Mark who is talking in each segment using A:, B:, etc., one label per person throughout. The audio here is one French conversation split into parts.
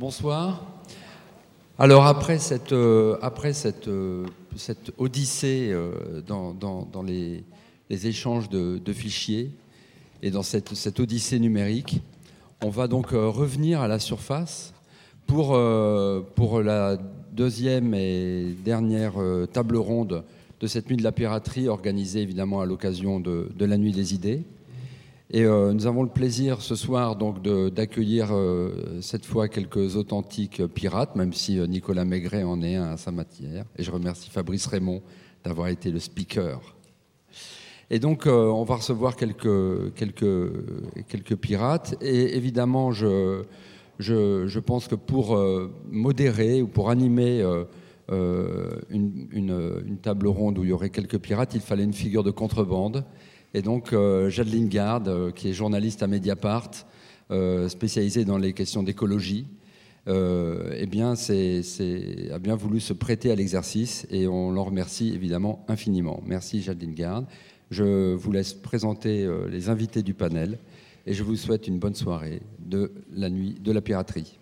A: Bonsoir. Alors après cette odyssée dans les échanges de fichiers et dans cette odyssée numérique, on va donc revenir à la surface pour la deuxième et dernière table ronde de cette nuit de la piraterie organisée évidemment à l'occasion de la nuit des idées. Et nous avons le plaisir ce soir donc d'accueillir cette fois quelques authentiques pirates, même si Nicolas Maigret en est un à sa matière. Et je remercie Fabrice Raymond d'avoir été le speaker. Et donc on va recevoir quelques pirates. Et évidemment, je pense que pour modérer ou pour animer une table ronde où il y aurait quelques pirates, il fallait une figure de contrebande. Et donc, Jade Lingard, qui est journaliste à Mediapart, spécialisée dans les questions d'écologie, a bien voulu se prêter à l'exercice et on l'en remercie évidemment infiniment. Merci Jade Lingard. Je vous laisse présenter les invités du panel et je vous souhaite une bonne soirée de la nuit de la piraterie.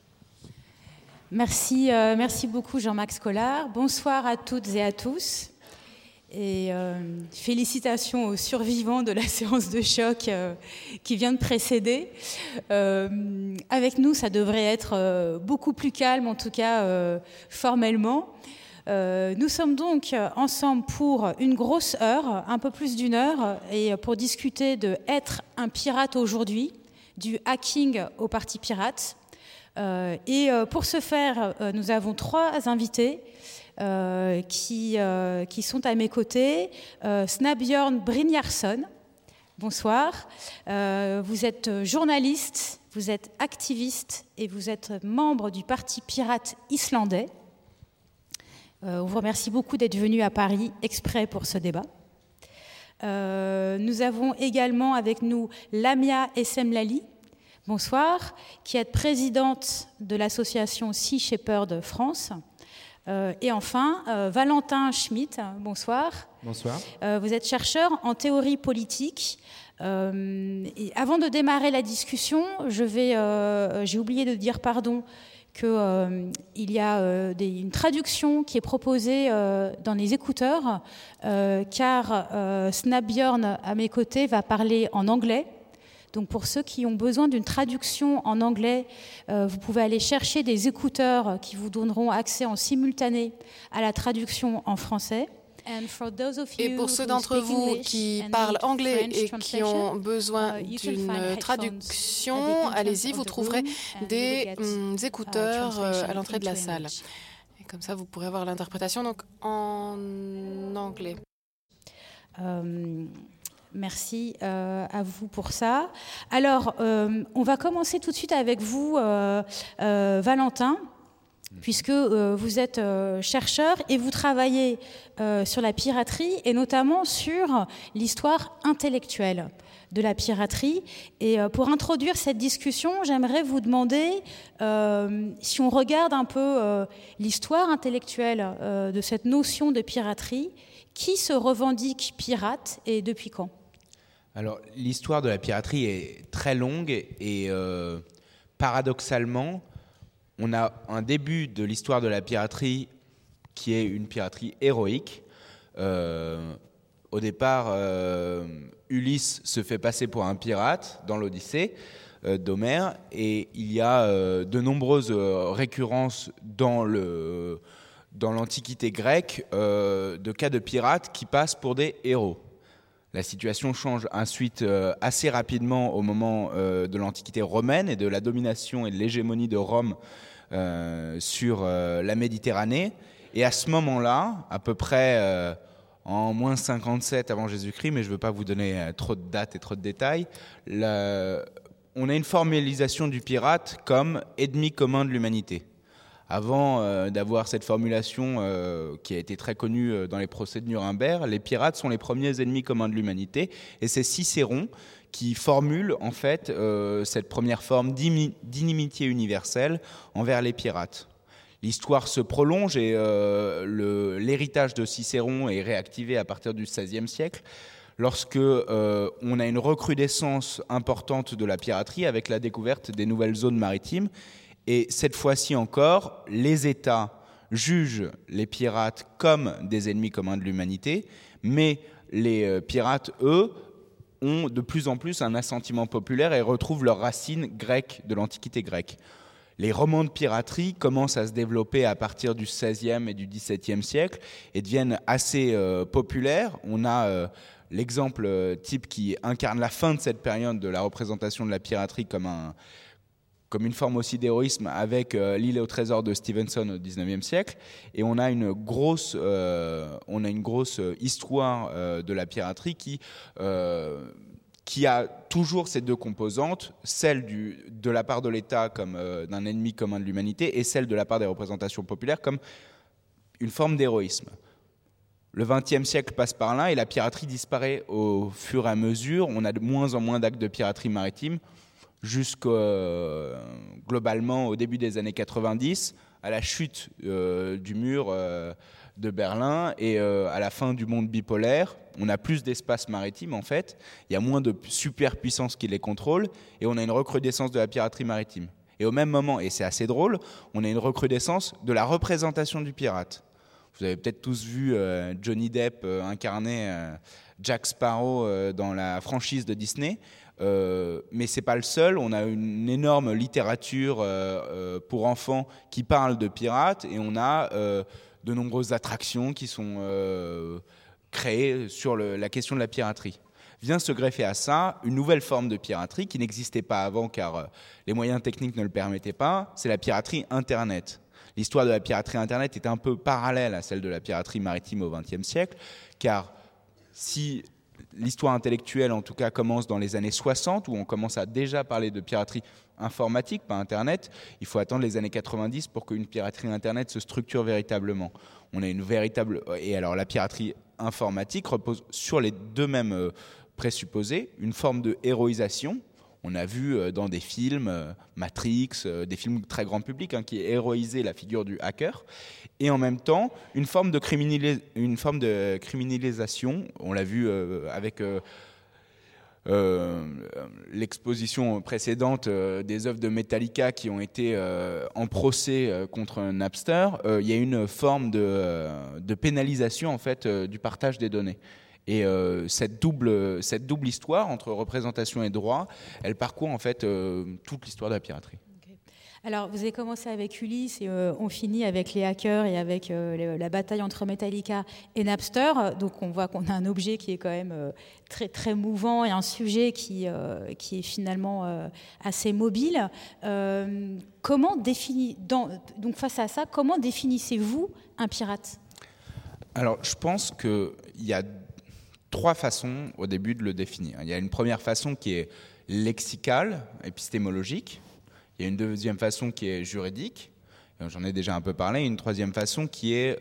B: Merci beaucoup Jean-Max Collard. Bonsoir à toutes et à tous. Et félicitations aux survivants de la séance de choc qui vient de précéder. Avec nous, ça devrait être beaucoup plus calme, en tout cas formellement. Nous sommes donc ensemble pour une grosse heure, un peu plus d'une heure, et pour discuter de être un pirate aujourd'hui, du hacking au parti pirate. Et pour ce faire, nous avons 3 invités. Qui sont à mes côtés. Snæbjørn Brynjarsson, bonsoir. Vous êtes journaliste, vous êtes activiste et vous êtes membre du Parti pirate islandais. On vous remercie beaucoup d'être venu à Paris exprès pour ce débat. Nous avons également avec nous Lamia Essemlali, bonsoir, qui est présidente de l'association Sea Shepherd France. Et enfin, Valentin Schmitt, bonsoir.
C: Bonsoir.
B: Vous êtes chercheur en théorie politique. Et avant de démarrer la discussion, j'ai oublié de dire qu'il y a une traduction qui est proposée dans les écouteurs, car Snæbjørn, à mes côtés, va parler en anglais. Donc pour ceux qui ont besoin d'une traduction en anglais, vous pouvez aller chercher des écouteurs qui vous donneront accès en simultané à la traduction en français.
D: Et pour ceux d'entre vous qui parlent anglais et qui ont besoin d'une traduction, allez-y, vous trouverez des écouteurs à l'entrée de la salle. Et comme ça, vous pourrez avoir l'interprétation donc en anglais.
B: Merci à vous pour ça. Alors, on va commencer tout de suite avec vous, Valentin, puisque vous êtes chercheur et vous travaillez sur la piraterie et notamment sur l'histoire intellectuelle de la piraterie. Et pour introduire cette discussion, j'aimerais vous demander, si on regarde un peu l'histoire intellectuelle de cette notion de piraterie, qui se revendique pirate et depuis quand ?
C: Alors, l'histoire de la piraterie est très longue et paradoxalement, on a un début de l'histoire de la piraterie qui est une piraterie héroïque. Au départ, Ulysse se fait passer pour un pirate dans l'Odyssée d'Homère et il y a de nombreuses récurrences dans l'Antiquité grecque de cas de pirates qui passent pour des héros. La situation change ensuite assez rapidement au moment de l'Antiquité romaine et de la domination et de l'hégémonie de Rome sur la Méditerranée. Et à ce moment-là, à peu près en moins 57 avant Jésus-Christ, mais je ne veux pas vous donner trop de dates et trop de détails, on a une formalisation du pirate comme ennemi commun de l'humanité. Avant d'avoir cette formulation qui a été très connue dans les procès de Nuremberg, les pirates sont les premiers ennemis communs de l'humanité. Et c'est Cicéron qui formule en fait cette première forme d'inimitié universelle envers les pirates. L'histoire se prolonge et l'héritage de Cicéron est réactivé à partir du XVIe siècle, lorsque on a une recrudescence importante de la piraterie avec la découverte des nouvelles zones maritimes Et cette fois-ci encore, les États jugent les pirates comme des ennemis communs de l'humanité, mais les pirates, eux, ont de plus en plus un assentiment populaire et retrouvent leurs racines grecques de l'Antiquité grecque. Les romans de piraterie commencent à se développer à partir du XVIe et du XVIIe siècle et deviennent assez populaires. On a l'exemple type qui incarne la fin de cette période de la représentation de la piraterie comme une forme aussi d'héroïsme avec L'île au trésor de Stevenson au XIXe siècle. Et on a une grosse histoire de la piraterie qui a toujours ces deux composantes, celle de la part de l'État comme d'un ennemi commun de l'humanité et celle de la part des représentations populaires comme une forme d'héroïsme. Le XXe siècle passe par là et la piraterie disparaît au fur et à mesure. On a de moins en moins d'actes de piraterie maritime globalement au début des années 90, à la chute du mur de Berlin et à la fin du monde bipolaire. On a plus d'espace maritime en fait, il y a moins de superpuissances qui les contrôlent et on a une recrudescence de la piraterie maritime. Et au même moment, et c'est assez drôle, on a une recrudescence de la représentation du pirate. Vous avez peut-être tous vu Johnny Depp incarner Jack Sparrow dans la franchise de Disney. Mais c'est pas le seul. On a une énorme littérature pour enfants qui parle de pirates et on a de nombreuses attractions qui sont créées sur la question de la piraterie. Vient se greffer à ça une nouvelle forme de piraterie qui n'existait pas avant car les moyens techniques ne le permettaient pas, c'est la piraterie Internet. L'histoire de la piraterie Internet est un peu parallèle à celle de la piraterie maritime au XXe siècle, car si l'histoire intellectuelle, en tout cas, commence dans les années 60, où on commence à déjà parler de piraterie informatique, pas Internet, il faut attendre les années 90 pour qu'une piraterie Internet se structure véritablement. On a une véritable... Et alors, la piraterie informatique repose sur les deux mêmes présupposés, une forme de héroïsation. On a vu dans des films, Matrix, des films très grand public, qui héroïsaient la figure du hacker, et en même temps une forme de criminalisation. On l'a vu avec l'exposition précédente des œuvres de Metallica qui ont été en procès contre Napster. Il y a une forme de pénalisation en fait du partage des données. Et cette double histoire entre représentation et droit, elle parcourt en fait toute l'histoire de la piraterie.
B: Okay. Alors, vous avez commencé avec Ulysse et on finit avec les hackers et avec la bataille entre Metallica et Napster. Donc, on voit qu'on a un objet qui est quand même très, très mouvant et un sujet qui est finalement assez mobile. Donc, face à ça, comment définissez-vous un pirate ?
C: Alors, je pense qu'il y a 3 façons au début de le définir. Il y a une première façon qui est lexicale, épistémologique. Il y a une deuxième façon qui est juridique. J'en ai déjà un peu parlé. Et une troisième façon qui est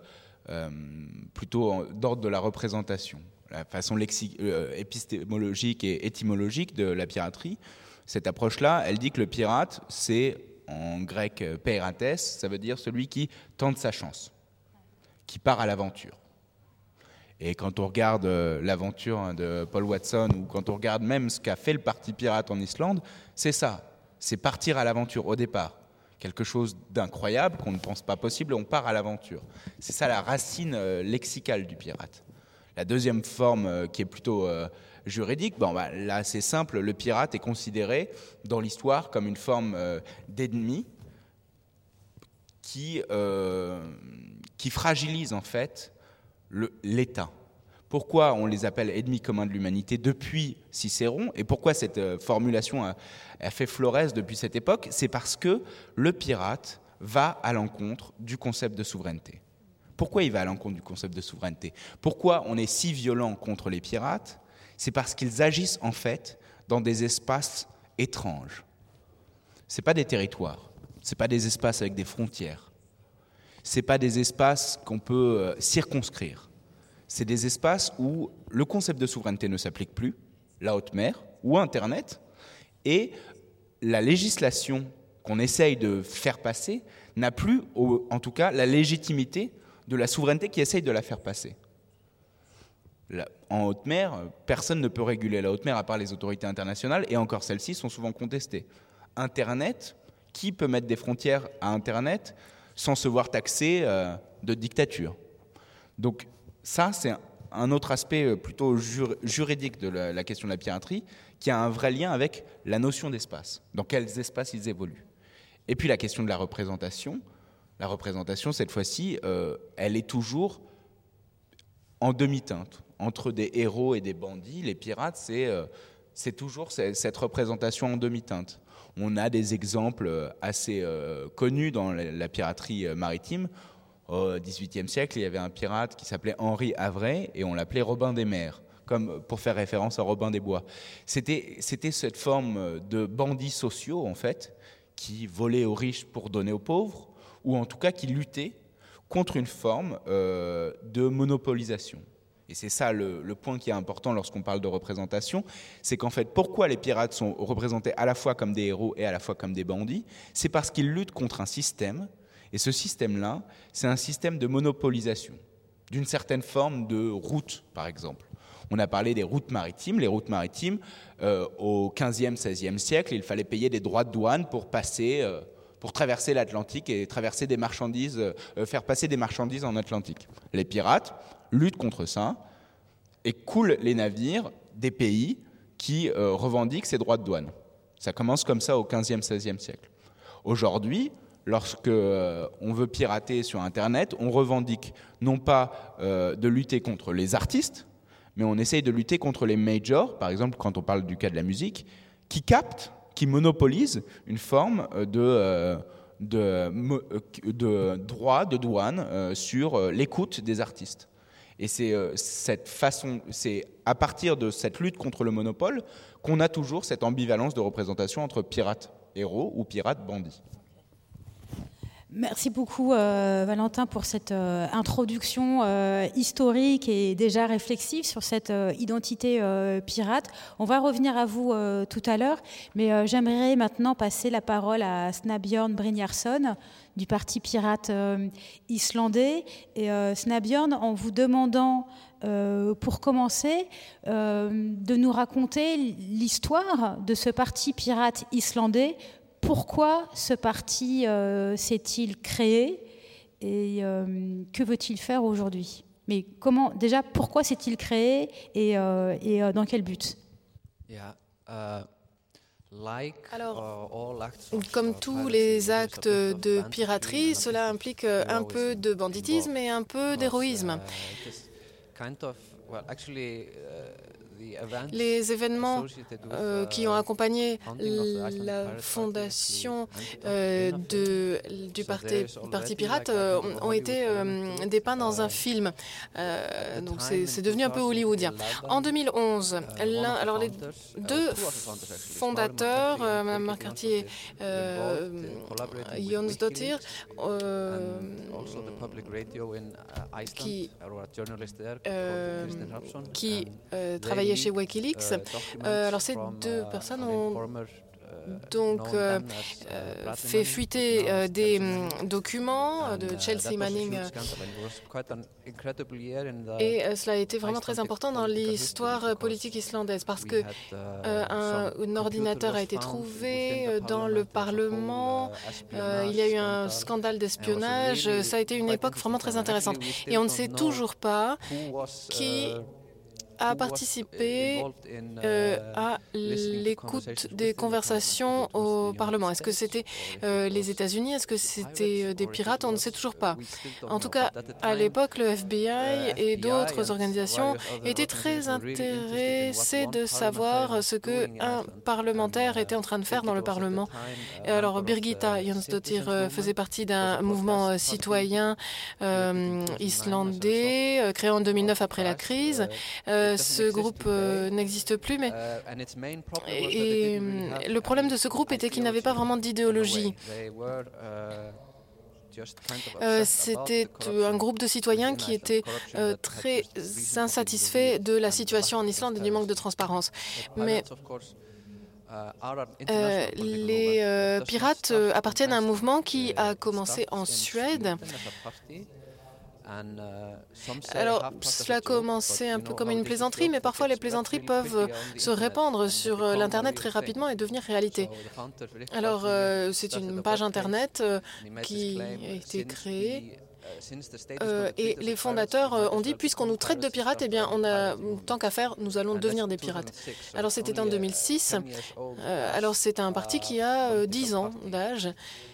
C: plutôt d'ordre de la représentation. La façon épistémologique et étymologique de la piraterie, cette approche-là, elle dit que le pirate, c'est en grec peirates, ça veut dire celui qui tente sa chance, qui part à l'aventure. Et quand on regarde l'aventure de Paul Watson ou quand on regarde même ce qu'a fait le parti pirate en Islande, c'est ça, c'est partir à l'aventure au départ. Quelque chose d'incroyable qu'on ne pense pas possible, on part à l'aventure. C'est ça la racine lexicale du pirate. La deuxième forme qui est plutôt juridique, là c'est simple, le pirate est considéré dans l'histoire comme une forme d'ennemi qui fragilise en fait l'État. Pourquoi on les appelle ennemis communs de l'humanité depuis Cicéron et pourquoi cette formulation a fait florès depuis cette époque? C'est parce que le pirate va à l'encontre du concept de souveraineté. Pourquoi il va à l'encontre du concept de souveraineté? Pourquoi on est si violent contre les pirates? C'est parce qu'ils agissent en fait dans des espaces étranges. Ce n'est pas des territoires, ce n'est pas des espaces avec des frontières. Ce n'est pas des espaces qu'on peut circonscrire. C'est des espaces où le concept de souveraineté ne s'applique plus, la haute mer ou Internet, et la législation qu'on essaye de faire passer n'a plus, en tout cas, la légitimité de la souveraineté qui essaye de la faire passer. En haute mer, personne ne peut réguler la haute mer à part les autorités internationales, et encore celles-ci sont souvent contestées. Internet, Qui peut mettre des frontières à Internet sans se voir taxé de dictature? Donc ça, c'est un autre aspect plutôt juridique de la question de la piraterie, qui a un vrai lien avec la notion d'espace, dans quels espaces ils évoluent. Et puis la question de la représentation, cette fois-ci, elle est toujours en demi-teinte. Entre des héros et des bandits, les pirates, c'est toujours cette représentation en demi-teinte. On a des exemples assez connus dans la piraterie maritime. Au XVIIIe siècle, il y avait un pirate qui s'appelait Henri Havret et on l'appelait Robin des Mers, comme pour faire référence à Robin des Bois. C'était cette forme de bandits sociaux, en fait, qui volaient aux riches pour donner aux pauvres, ou en tout cas qui luttaient contre une forme de monopolisation. Et c'est ça le point qui est important lorsqu'on parle de représentation, c'est qu'en fait, pourquoi les pirates sont représentés à la fois comme des héros et à la fois comme des bandits? C'est parce qu'ils luttent contre un système, et ce système-là, c'est un système de monopolisation, d'une certaine forme de route, par exemple. On a parlé des routes maritimes. Les routes maritimes, au XVe, XVIe siècle, il fallait payer des droits de douane pour traverser l'Atlantique et traverser des marchandises, faire passer des marchandises en Atlantique. Les pirates luttent contre ça et coulent les navires des pays qui revendiquent ces droits de douane. Ça commence comme ça au XVe, XVIe siècle. Aujourd'hui, lorsque on veut pirater sur Internet, on revendique non pas de lutter contre les artistes, mais on essaye de lutter contre les majors, par exemple quand on parle du cas de la musique, qui captent, qui monopolisent une forme de droit de douane sur l'écoute des artistes. Et c'est à partir de cette lutte contre le monopole qu'on a toujours cette ambivalence de représentation entre pirates héros ou pirates bandits.
B: Merci beaucoup Valentin pour cette introduction historique et déjà réflexive sur cette identité pirate. On va revenir à vous tout à l'heure, mais j'aimerais maintenant passer la parole à Snæbjørn Brynjarsson du parti pirate islandais. Et Snæbjørn, en vous demandant pour commencer de nous raconter l'histoire de ce parti pirate islandais. Pourquoi ce parti s'est-il créé et que veut-il faire aujourd'hui? Mais déjà, pourquoi s'est-il créé et dans quel but?
D: Alors, comme tous les actes de piraterie, cela implique un peu de banditisme et un peu d'héroïsme. Les événements qui ont accompagné la fondation du parti pirate ont été dépeints dans un film. Donc c'est devenu un peu hollywoodien. En 2011, alors les deux fondateurs, Mme McCarthy et Jónsdóttir, qui travaillaient chez Wikileaks. Alors ces deux personnes ont donc fait fuiter des documents de Chelsea Manning et cela a été vraiment très important dans l'histoire politique islandaise parce que un ordinateur a été trouvé dans le Parlement, il y a eu un scandale d'espionnage, ça a été une époque vraiment très intéressante et on ne sait toujours pas qui a participé à l'écoute des conversations au Parlement. Est-ce que c'était les États-Unis? Est-ce que c'était des pirates? On ne sait toujours pas. En tout cas, à l'époque, le FBI et d'autres organisations étaient très intéressés de savoir ce qu'un parlementaire était en train de faire dans le Parlement. Et alors, Birgitta Jónsdóttir faisait partie d'un mouvement citoyen islandais créé en 2009 après la crise. Ce groupe n'existe plus, mais le problème de ce groupe était qu'il n'avait pas vraiment d'idéologie. C'était un groupe de citoyens qui étaient très insatisfaits de la situation en Islande et du manque de transparence. Mais les pirates appartiennent à un mouvement qui a commencé en Suède Alors, cela a commencé un peu comme une plaisanterie, mais parfois les plaisanteries peuvent se répandre sur l'Internet très rapidement et devenir réalité. Alors, c'est une page Internet qui a été créée. Et les fondateurs ont dit, puisqu'on nous traite de pirates, eh bien, on a tant qu'à faire, nous allons devenir des pirates. Alors, c'était en 2006. Alors, c'est un parti qui a 10 ans d'âge.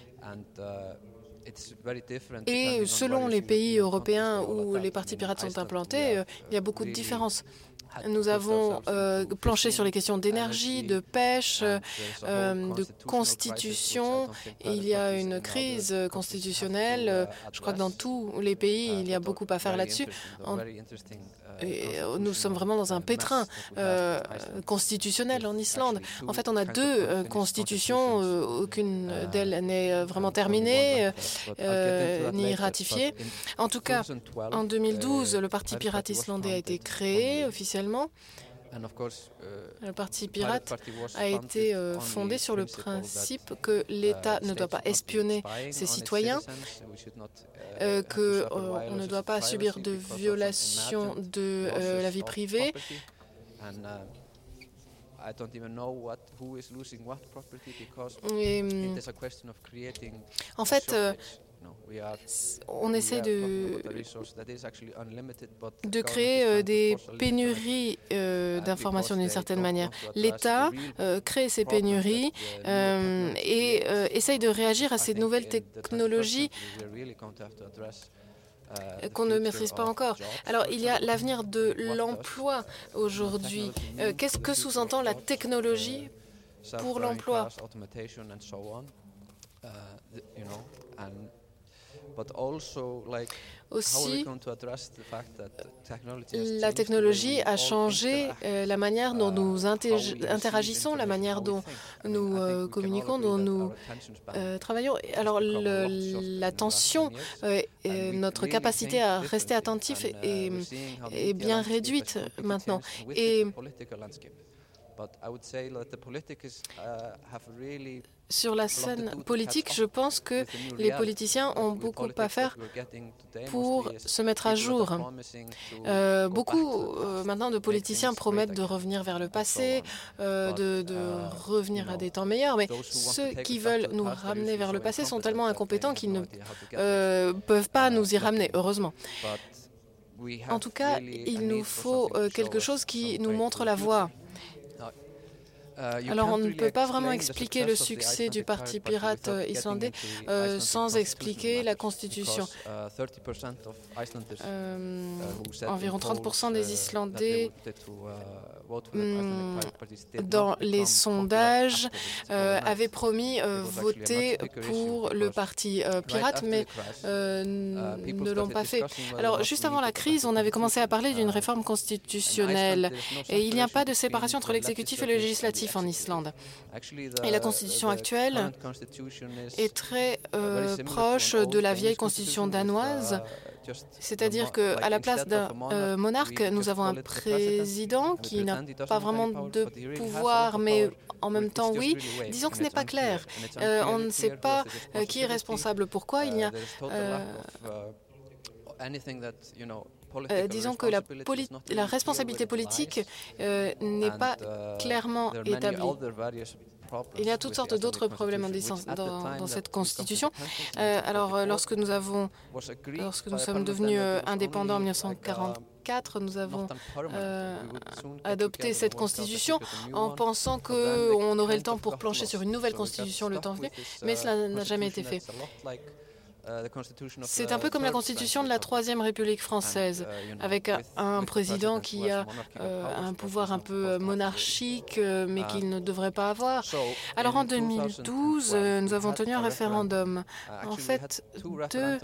D: Et selon les pays européens où les partis pirates sont implantés, il y a beaucoup de différences. Nous avons planché sur les questions d'énergie, de pêche, de constitution. Il y a une crise constitutionnelle. Je crois que dans tous les pays, il y a beaucoup à faire là-dessus. Et nous sommes vraiment dans un pétrin constitutionnel en Islande. En fait, on a 2 constitutions. Aucune d'elles n'est vraiment terminée ni ratifiée. En tout cas, en 2012, le Parti pirate islandais a été créé officiellement. Le Parti pirate a été fondé sur le principe que l'État ne doit pas espionner ses citoyens, qu'on ne doit pas subir de violation de la vie privée. Et, en fait, on essaie de créer des pénuries d'informations d'une certaine manière. L'État crée ces pénuries et essaye de réagir à ces nouvelles technologies qu'on ne maîtrise pas encore. Alors, il y a l'avenir de l'emploi aujourd'hui. Qu'est-ce que sous-entend la technologie pour l'emploi ? Aussi, la technologie a changé la manière dont nous interagissons, la manière dont nous communiquons, dont nous travaillons. Alors, l'attention, notre capacité à rester attentif est bien réduite maintenant. Et sur la scène politique, je pense que les politiciens ont beaucoup à faire pour se mettre à jour. Beaucoup maintenant de politiciens promettent de revenir vers le passé, de revenir à des temps meilleurs, mais ceux qui veulent nous ramener vers le passé sont tellement incompétents qu'ils ne peuvent pas nous y ramener, heureusement. En tout cas, il nous faut quelque chose qui nous montre la voie. Alors, on ne peut pas vraiment expliquer le succès du Parti pirate islandais sans expliquer la Constitution. Environ 30% des Islandais, dans les sondages, avaient promis voter pour le Parti pirate, mais ne l'ont pas fait. Alors, juste avant la crise, on avait commencé à parler d'une réforme constitutionnelle. Et il n'y a pas de séparation entre l'exécutif et le législatif en Islande. Et la constitution actuelle est très proche de la vieille constitution danoise, c'est-à-dire qu'à la place d'un monarque, nous avons un président qui n'a pas vraiment de pouvoir, mais en même temps, oui. Disons que ce n'est pas clair. On ne sait pas qui est responsable. Pourquoi il y a... disons que la responsabilité politique n'est pas clairement établie. Il y a toutes sortes d'autres problèmes dans cette constitution. Alors, lorsque nous sommes devenus indépendants en 1944, nous avons adopté cette constitution en pensant qu'on aurait le temps pour plancher sur une nouvelle constitution le temps venu, mais cela n'a jamais été fait. C'est un peu comme la constitution de la Troisième République française, avec un président qui a un pouvoir un peu monarchique, mais qu'il ne devrait pas avoir. Alors en 2012, nous avons tenu un référendum. En fait, 2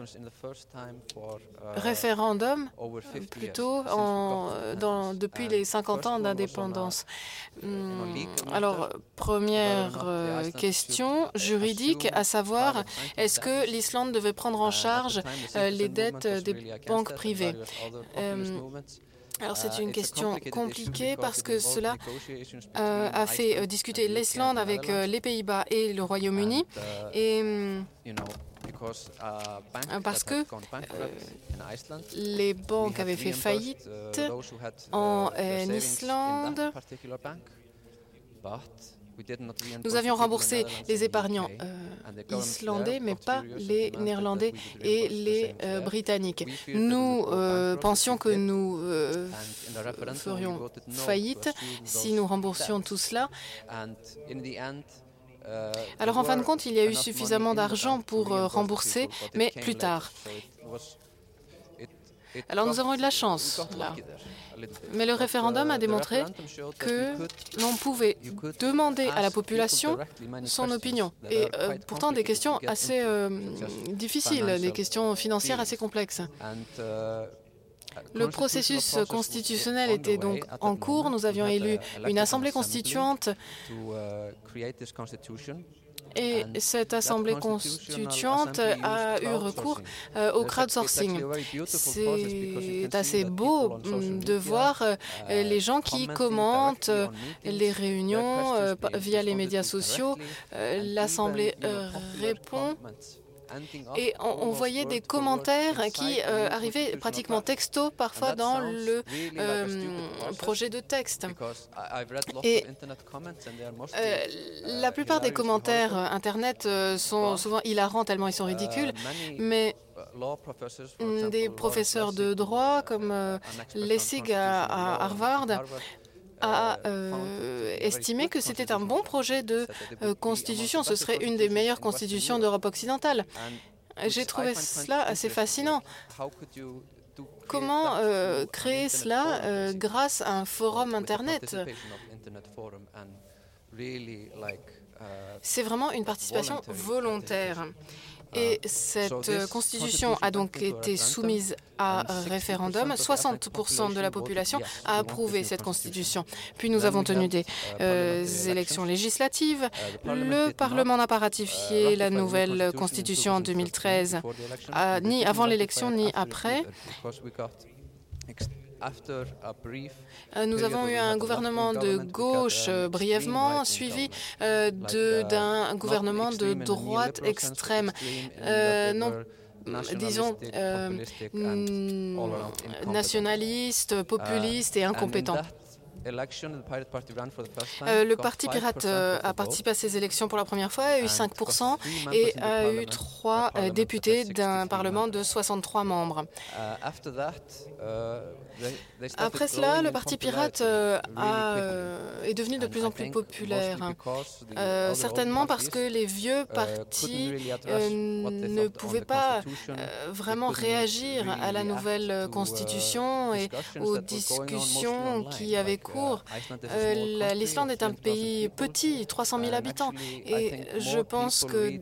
D: référendums, plutôt, depuis les 50 ans d'indépendance. Alors, première question juridique, à savoir, est-ce que l'Islande devait prendre en charge les dettes des banques privées? Alors c'est une question compliquée parce que cela a fait discuter l'Islande avec les Pays-Bas et le Royaume-Uni. Et parce que les banques avaient fait faillite en Islande. Nous avions remboursé les épargnants islandais, mais pas les Néerlandais et les Britanniques. Nous pensions que nous ferions faillite si nous remboursions tout cela. Alors en fin de compte, il y a eu suffisamment d'argent pour rembourser, mais plus tard. Alors nous avons eu de la chance, là. Mais le référendum a démontré que l'on pouvait demander à la population son opinion. Et pourtant des questions assez difficiles, des questions financières assez complexes. Le processus constitutionnel était donc en cours. Nous avions élu une assemblée constituante. Et cette assemblée constituante a eu recours au crowdsourcing. C'est assez beau de voir les gens qui commentent les réunions via les médias sociaux. L'assemblée répond. Et on voyait des commentaires qui arrivaient pratiquement texto, parfois dans le projet de texte. Et la plupart des commentaires Internet sont souvent hilarants tellement ils sont ridicules, mais des professeurs de droit comme Lessig à Harvard a estimé que c'était un bon projet de constitution. Ce serait une des meilleures constitutions d'Europe occidentale. J'ai trouvé cela assez fascinant. Comment créer cela grâce à un forum Internet? C'est vraiment une participation volontaire. Et cette constitution a donc été soumise à référendum. 60% de la population a approuvé cette constitution. Puis nous avons tenu des élections législatives. Le Parlement n'a pas ratifié la nouvelle constitution en 2013, ni avant l'élection ni après. Nous avons eu un gouvernement de gauche brièvement, suivi d'un gouvernement de droite extrême. Disons, nationaliste, populiste et incompétent. Le Parti pirate a participé à ces élections pour la première fois, a eu 5% et a eu 3 députés d'un Parlement de 63 membres. Après cela, le Parti pirate est devenu de plus en plus populaire, certainement parce que les vieux partis ne pouvaient pas vraiment réagir à la nouvelle constitution et aux discussions qui avaient cours. L'Islande est un pays petit, 300 000 habitants, et je pense que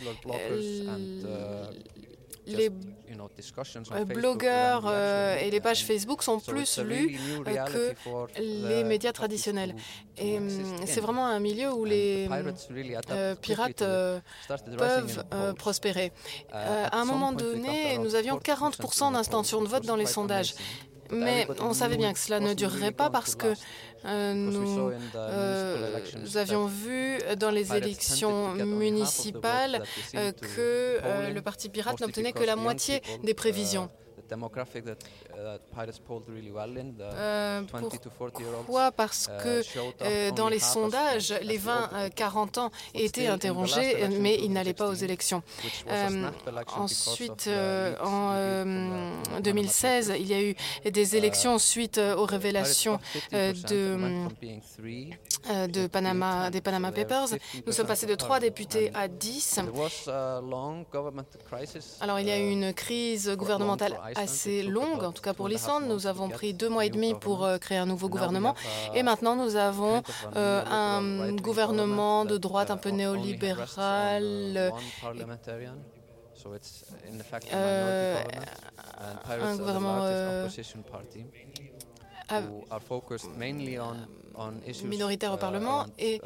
D: les blogueurs et les pages Facebook sont plus lus que les médias traditionnels. Et c'est vraiment un milieu où les pirates peuvent prospérer. À un moment donné, nous avions 40% d'intention de vote dans les sondages. Mais on savait bien que cela ne durerait pas parce que nous avions vu dans les élections municipales que le Parti pirate n'obtenait que la moitié des prévisions. Pourquoi? Parce que dans les sondages, les 20-40 ans étaient interrogés, mais ils n'allaient pas aux élections. Ensuite, en 2016, il y a eu des élections suite aux révélations des Panama Papers. Nous sommes passés de 3 députés à 10. Alors, il y a eu une crise gouvernementale assez longue, en tout cas pour l'Islande. Nous avons pris 2 mois et demi pour créer un nouveau gouvernement. Et maintenant, nous avons un gouvernement de droite un peu néolibéral, un gouvernement minoritaire au Parlement, et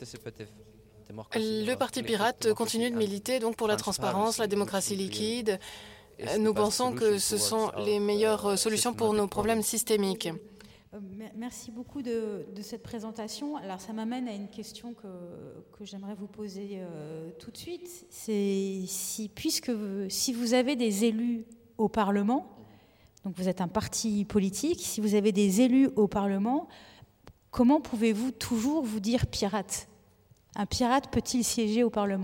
D: le Parti pirate continue de militer donc pour la transparence, la démocratie liquide. Nous pensons que ce sont les meilleures solutions pour nos problèmes systémiques.
B: Merci beaucoup de cette présentation. Alors ça m'amène à une question que j'aimerais vous poser tout de suite. C'est si vous avez des élus au Parlement, donc vous êtes un parti politique, si vous avez des élus au Parlement, comment pouvez-vous toujours vous dire pirate ? Un pirate peut-il siéger au Parlement ?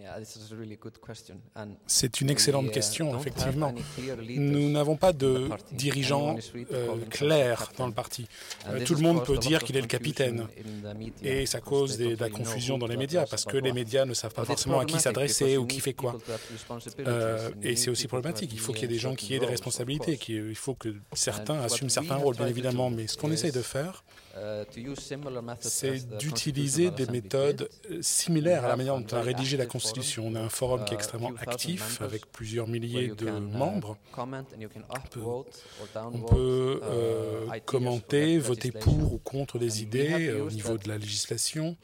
E: C'est une excellente question, effectivement. Nous n'avons pas de dirigeant clair dans le parti. Tout le monde peut dire qu'il est le capitaine. Et ça cause de la confusion dans les médias, parce que les médias ne savent pas forcément à qui s'adresser ou qui fait quoi. Et c'est aussi problématique. Il faut qu'il y ait des gens qui aient des responsabilités. Il faut que certains assument certains rôles, bien évidemment. Mais ce qu'on essaye de faire, c'est d'utiliser des méthodes similaires à la manière dont on a rédigé la Constitution. On a un forum qui est extrêmement actif, avec plusieurs milliers de membres. On peut commenter, voter pour ou contre des idées au niveau de la législation.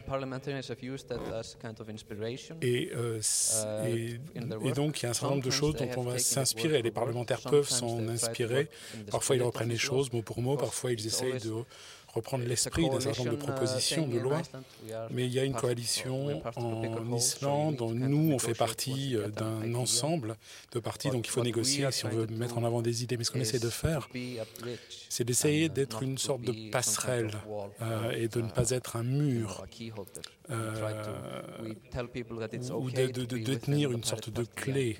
E: Et donc, il y a un certain nombre de choses dont on va s'inspirer. Les parlementaires peuvent s'en inspirer. Parfois, ils reprennent les choses mot pour mot. Parfois, ils essayent de reprendre l'esprit d'un certain nombre de propositions de loi, mais il y a une coalition en Islande dont nous, on fait partie d'un ensemble de partis, donc il faut négocier si on veut mettre en avant des idées. Mais ce qu'on essaie de faire, c'est d'essayer d'être une sorte de passerelle et de ne pas être un mur, ou de détenir une sorte de clé.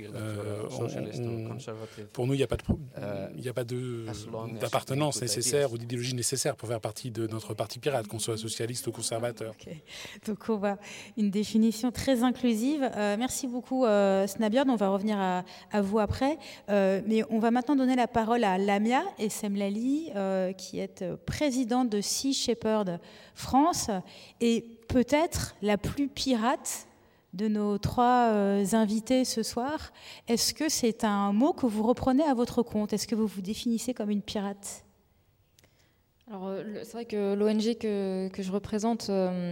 E: Pour nous, il n'y a pas d'appartenance nécessaire ou d'idéologie nécessaire pour faire partie de notre parti pirate, qu'on soit socialiste ou conservateur.
B: Okay. Donc on va une définition très inclusive. Merci beaucoup Snabjørn, on va revenir à vous après. Mais on va maintenant donner la parole à Lamia Essemlali, qui est présidente de Sea Shepherd France et peut-être la plus pirate de nos trois invités ce soir. Est-ce que c'est un mot que vous reprenez à votre compte ? Est-ce que vous vous définissez comme une pirate ?
F: Alors, c'est vrai que l'ONG que je représente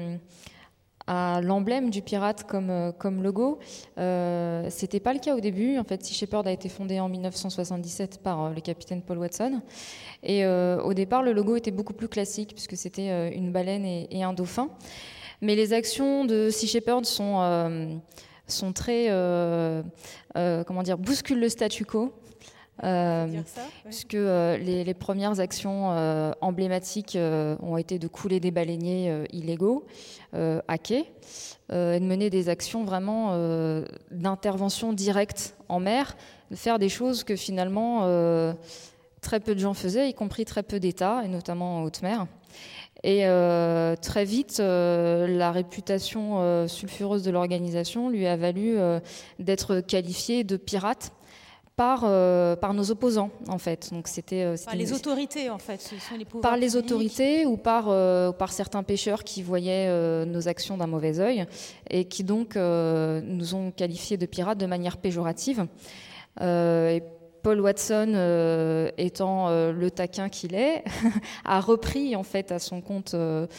F: a l'emblème du pirate comme logo. C'était pas le cas au début. En fait, Sea Shepherd a été fondé en 1977 par le capitaine Paul Watson. Et au départ, le logo était beaucoup plus classique puisque c'était une baleine et un dauphin. Mais les actions de Sea Shepherd sont très, bousculent le statu quo. Puisque les premières actions emblématiques ont été de couler des baleiniers illégaux à quai et de mener des actions vraiment d'intervention directe en mer, de faire des choses que finalement très peu de gens faisaient, y compris très peu d'États, et notamment en haute mer. Et très vite, la réputation sulfureuse de l'organisation lui a valu d'être qualifiée de pirate par nos opposants, en fait. Donc c'était
B: les autorités, en fait. Ce sont les pouvoirs
F: par les
B: publics.
F: autorités ou par certains pêcheurs qui voyaient nos actions d'un mauvais œil et qui donc nous ont qualifiés de pirates de manière péjorative. Et Paul Watson, étant le taquin qu'il est, a repris en fait à son compte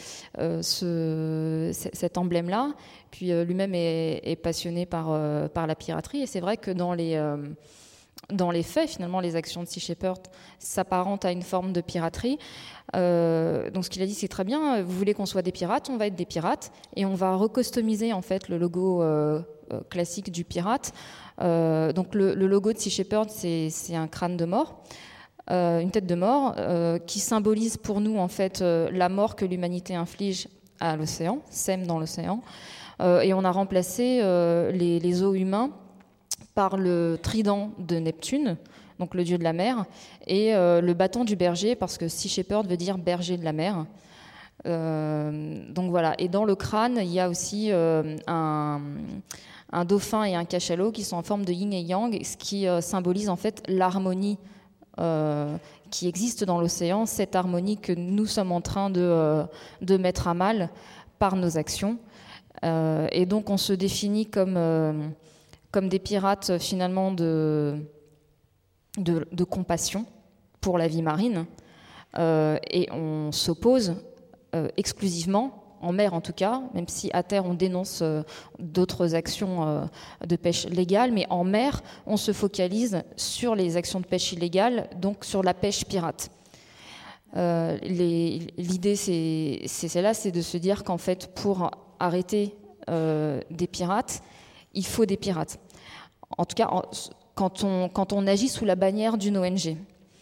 F: cet emblème-là. Puis lui-même est passionné par la piraterie. Et c'est vrai que dans les faits, finalement, les actions de Sea Shepherd s'apparentent à une forme de piraterie. Donc, ce qu'il a dit, c'est très bien. Vous voulez qu'on soit des pirates, on va être des pirates, et on va recustomiser en fait le logo classique du pirate. Donc, le logo de Sea Shepherd, c'est un crâne de mort, une tête de mort, qui symbolise pour nous en fait la mort que l'humanité inflige à l'océan, sème dans l'océan, et on a remplacé les os humains par le trident de Neptune, donc le dieu de la mer, et le bâton du berger, parce que Sea Shepherd veut dire berger de la mer. Donc voilà. Et dans le crâne, il y a aussi un dauphin et un cachalot qui sont en forme de yin et yang, ce qui symbolise en fait l'harmonie qui existe dans l'océan, cette harmonie que nous sommes en train de mettre à mal par nos actions. Et donc on se définit comme des pirates finalement de compassion pour la vie marine, et on s'oppose exclusivement, en mer en tout cas, même si à terre on dénonce d'autres actions de pêche légale, mais en mer on se focalise sur les actions de pêche illégale, donc sur la pêche pirate. L'idée, c'est celle-là, c'est de se dire qu'en fait, pour arrêter des pirates, il faut des pirates. En tout cas, quand on agit sous la bannière d'une ONG.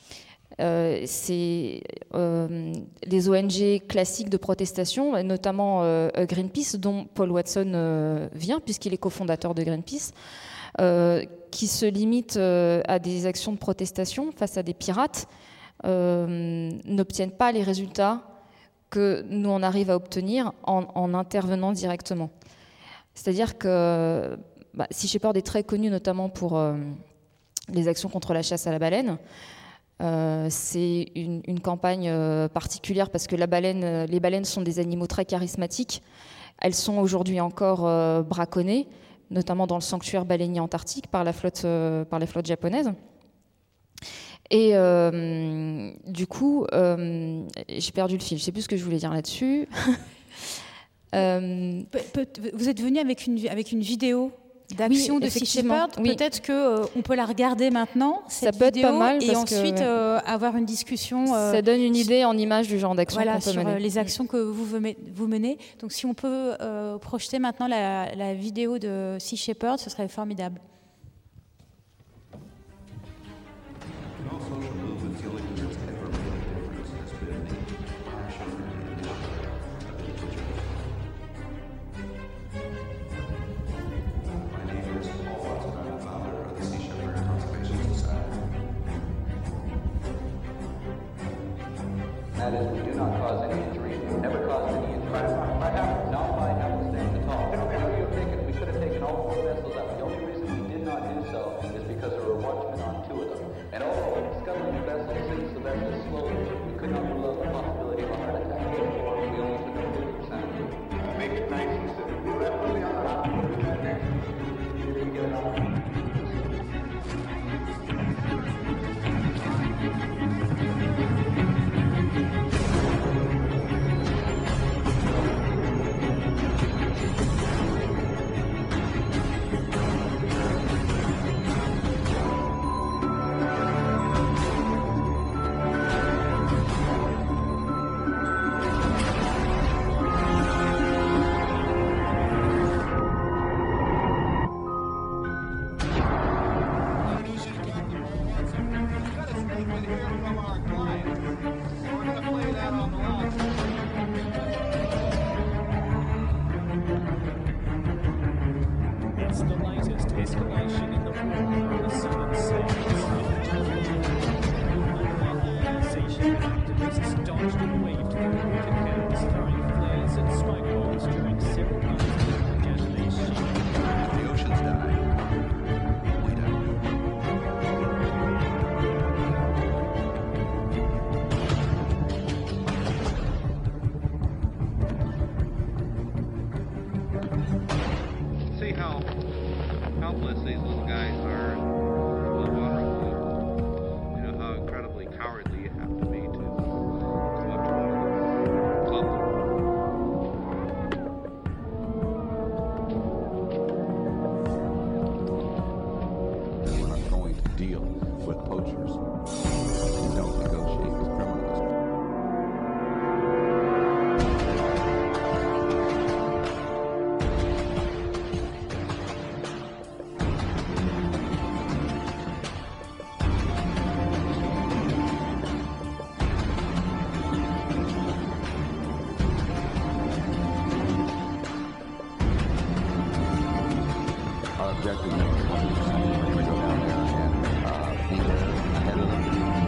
F: C'est les ONG classiques de protestation, notamment Greenpeace, dont Paul Watson vient, puisqu'il est cofondateur de Greenpeace, qui se limitent à des actions de protestation face à des pirates, n'obtiennent pas les résultats que nous on arrive à obtenir en intervenant directement. C'est-à-dire que Sea Shepherd est très connu notamment pour les actions contre la chasse à la baleine. C'est une campagne particulière parce que les baleines sont des animaux très charismatiques. Elles sont aujourd'hui encore braconnées, notamment dans le sanctuaire baleinier antarctique par les flottes japonaises. Et du coup, j'ai perdu le fil. Je ne sais plus ce que je voulais dire là-dessus.
B: Vous êtes venu avec une vidéo d'action de Sea Shepherd. Oui. Peut-être qu'on peut la regarder maintenant, cette vidéo, être pas mal et ensuite avoir une discussion.
F: Ça donne une idée en image du genre d'action qu'on peut mener.
B: Sur les actions que vous menez. Donc si on peut projeter maintenant la vidéo de Sea Shepherd, ce serait formidable.
G: That is, we do not cause any injury. We've never caused any injury. By happenstance at all. We could have taken all 4 vessels out. The only reason we did not do so is because there were watchmen on 2 of them. And although discovering the vessel sinks the vessel slowly, we could not rule out the possibility of a heart attack. Therefore, we only took a 50%. Make it nice and simple. We'll have to be on the hot. We'll do that next. Did we get it on?
H: Objective number 1, we go down there and anchor ahead of them.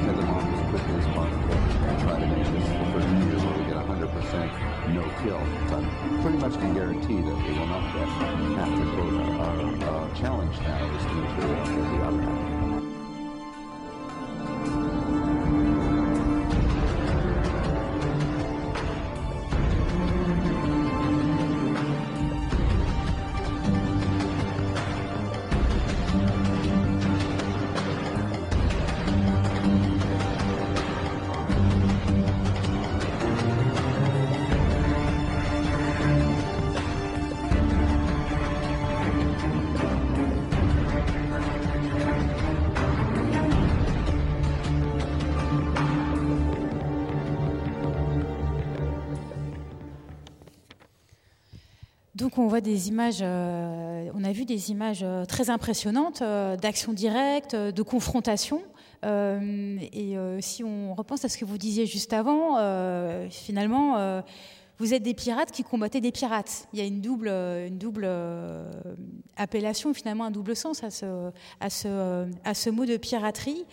B: Donc on voit des images, on a vu des images très impressionnantes d'action directe, de confrontation. Si on repense à ce que vous disiez juste avant, finalement, vous êtes des pirates qui combattaient des pirates. Il y a une double appellation, finalement un double sens à ce mot de piraterie.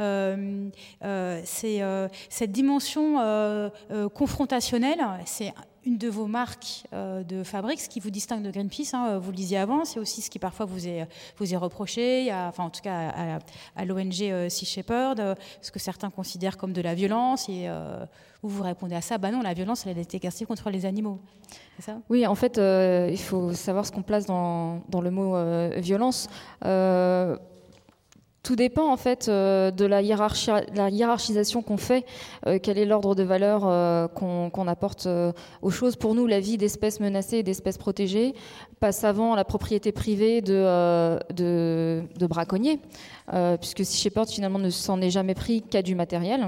B: C'est cette dimension confrontationnelle, c'est une de vos marques de fabrique, ce qui vous distingue de Greenpeace, hein, vous le disiez avant, c'est aussi ce qui parfois vous est reproché, en tout cas à l'ONG Sea Shepherd, ce que certains considèrent comme de la violence, et vous répondez à ça, non, la violence, elle a été exercée contre les animaux. C'est ça ?
F: Oui, en fait, il faut savoir ce qu'on place dans le mot violence. Tout dépend en fait de la hiérarchisation qu'on fait, quel est l'ordre de valeur qu'on apporte aux choses. Pour nous, la vie d'espèces menacées et d'espèces protégées passe avant la propriété privée de braconniers, puisque Sea Shepherd finalement ne s'en est jamais pris qu'à du matériel.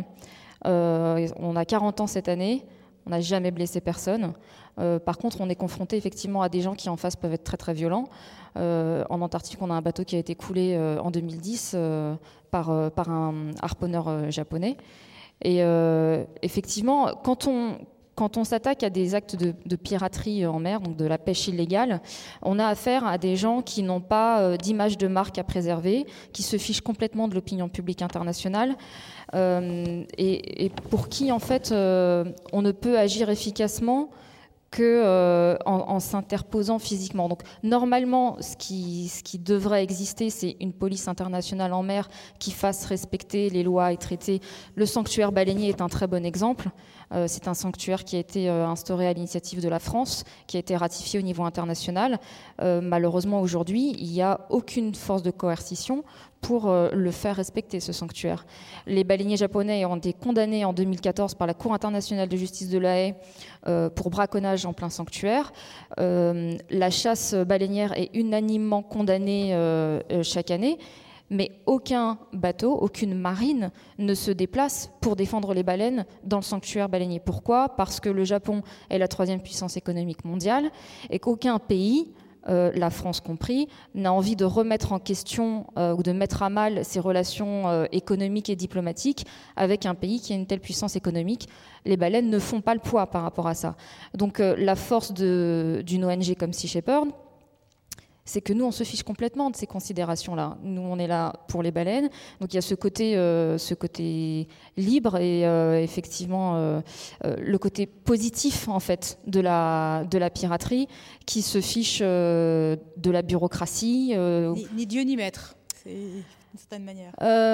F: On a 40 ans cette année, on n'a jamais blessé personne. Par contre, on est confronté effectivement à des gens qui en face peuvent être très très violents. En Antarctique, on a un bateau qui a été coulé en 2010 par un harponneur japonais. Et effectivement, quand on s'attaque à des actes de piraterie en mer, donc de la pêche illégale, on a affaire à des gens qui n'ont pas d'image de marque à préserver, qui se fichent complètement de l'opinion publique internationale, et pour qui, en fait, on ne peut agir efficacement en s'interposant physiquement. Donc normalement, ce qui devrait exister, c'est une police internationale en mer qui fasse respecter les lois et traités. Le sanctuaire baleinier est un très bon exemple. C'est un sanctuaire qui a été instauré à l'initiative de la France, qui a été ratifié au niveau international. Malheureusement, aujourd'hui, il n'y a aucune force de coercition pour le faire respecter, ce sanctuaire. Les baleiniers japonais ont été condamnés en 2014 par la Cour internationale de justice de La Haye pour braconnage en plein sanctuaire. La chasse baleinière est unanimement condamnée chaque année, mais aucun bateau, aucune marine ne se déplace pour défendre les baleines dans le sanctuaire baleinier. Pourquoi ? Parce que le Japon est la 3e puissance économique mondiale et qu'aucun pays, la France compris, n'a envie de remettre en question ou de mettre à mal ses relations économiques et diplomatiques avec un pays qui a une telle puissance économique. Les baleines ne font pas le poids par rapport à ça. Donc la force d'une ONG comme Sea Shepherd, c'est que nous, on se fiche complètement de ces considérations-là. Nous, on est là pour les baleines. Donc il y a ce côté libre et effectivement le côté positif en fait de la piraterie qui se fiche de la bureaucratie.
B: Ni Dieu ni maître, c'est d'une certaine manière.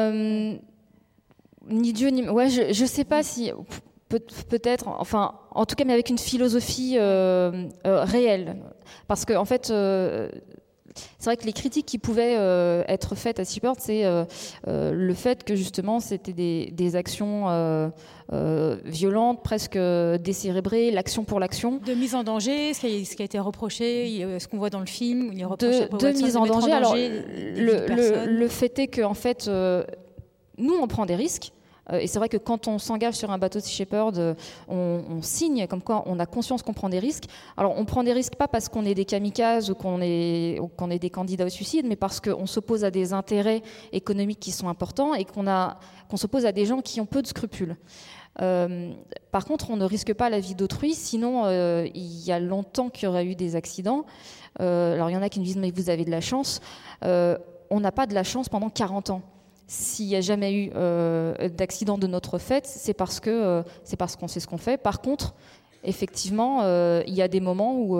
F: Ni Dieu ni... Ouais, je sais pas si... Peut-être, enfin, en tout cas, mais avec une philosophie réelle. Parce que, en fait, c'est vrai que les critiques qui pouvaient être faites à Sea Shepherd, c'est le fait que, justement, c'était des actions violentes, presque décérébrées, l'action pour l'action.
B: De mise en danger, ce qui a été reproché, ce qu'on voit dans le film, il est reproché
F: de mise en danger. Alors, le fait est que, en fait, nous, on prend des risques. Et c'est vrai que quand on s'engage sur un bateau de Sea Shepherd, on signe comme quoi on a conscience qu'on prend des risques. Alors on prend des risques pas parce qu'on est des kamikazes ou qu'on est des candidats au suicide, mais parce qu'on s'oppose à des intérêts économiques qui sont importants et qu'on s'oppose à des gens qui ont peu de scrupules. Par contre, on ne risque pas la vie d'autrui, sinon il y a longtemps qu'il y aurait eu des accidents. Alors il y en a qui nous disent mais vous avez de la chance. On n'a pas de la chance pendant 40 ans. S'il n'y a jamais eu d'accident de notre fait, c'est parce qu'on sait ce qu'on fait. Par contre, effectivement, il y a des moments où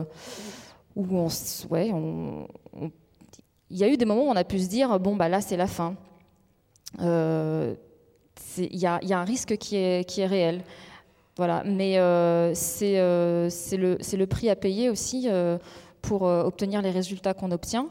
F: il y a eu des moments où on a pu se dire bon bah là c'est la fin. Il y a un risque qui est réel. Voilà, mais c'est le prix à payer aussi pour obtenir les résultats qu'on obtient.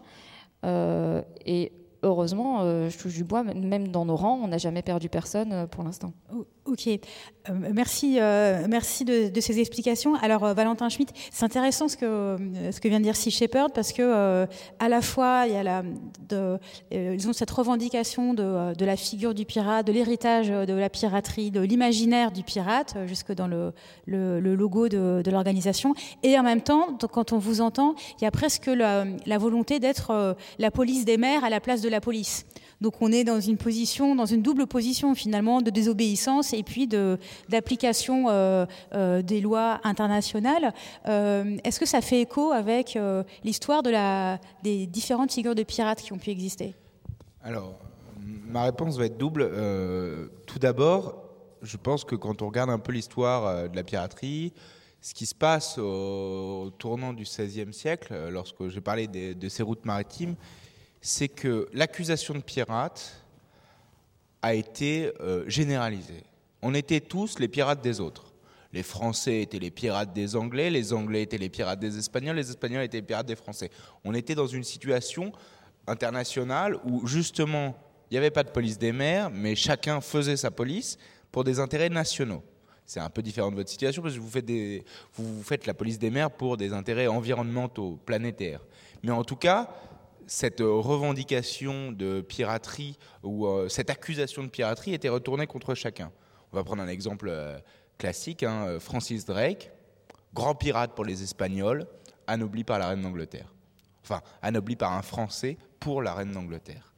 F: Et heureusement, je touche du bois, même dans nos rangs, on n'a jamais perdu personne pour l'instant.
B: Ok, Ok, merci de ces explications. Alors Valentin Schmitt, c'est intéressant ce que vient de dire Sea Shepherd parce que à la fois il y a ils ont cette revendication de la figure du pirate, de l'héritage de la piraterie, de l'imaginaire du pirate, jusque dans le logo de l'organisation, et en même temps, quand on vous entend, il y a presque la volonté d'être la police des mers à la place de la police. Donc on est dans une double position finalement de désobéissance et puis d'application des lois internationales. Est-ce que ça fait écho avec l'histoire des différentes figures de pirates qui ont pu exister ?
C: Alors, ma réponse va être double. Tout d'abord, je pense que quand on regarde un peu l'histoire de la piraterie, ce qui se passe au tournant du XVIe siècle, lorsque j'ai parlé de ces routes maritimes, c'est que l'accusation de pirate a été généralisée. On était tous les pirates des autres. Les Français étaient les pirates des Anglais, les Anglais étaient les pirates des Espagnols, les Espagnols étaient les pirates des Français. On était dans une situation internationale où justement il n'y avait pas de police des mers, mais chacun faisait sa police pour des intérêts nationaux. C'est un peu différent de votre situation parce que vous faites la police des mers pour des intérêts environnementaux, planétaires. Mais en tout cas, cette revendication de piraterie ou cette accusation de piraterie était retournée contre chacun. On va prendre un exemple classique, Francis Drake, grand pirate pour les Espagnols, anobli par la reine d'Angleterre. Enfin, anobli par un Français pour la reine d'Angleterre.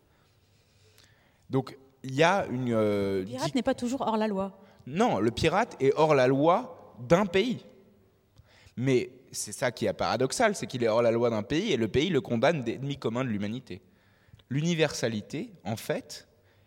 C: Donc, il y a une...
B: Le pirate n'est pas toujours hors la loi.
C: Non, le pirate est hors la loi d'un pays. Mais c'est ça qui est paradoxal, c'est qu'il est hors la loi d'un pays et le pays le condamne d'ennemi commun de l'humanité. L'universalité, en fait,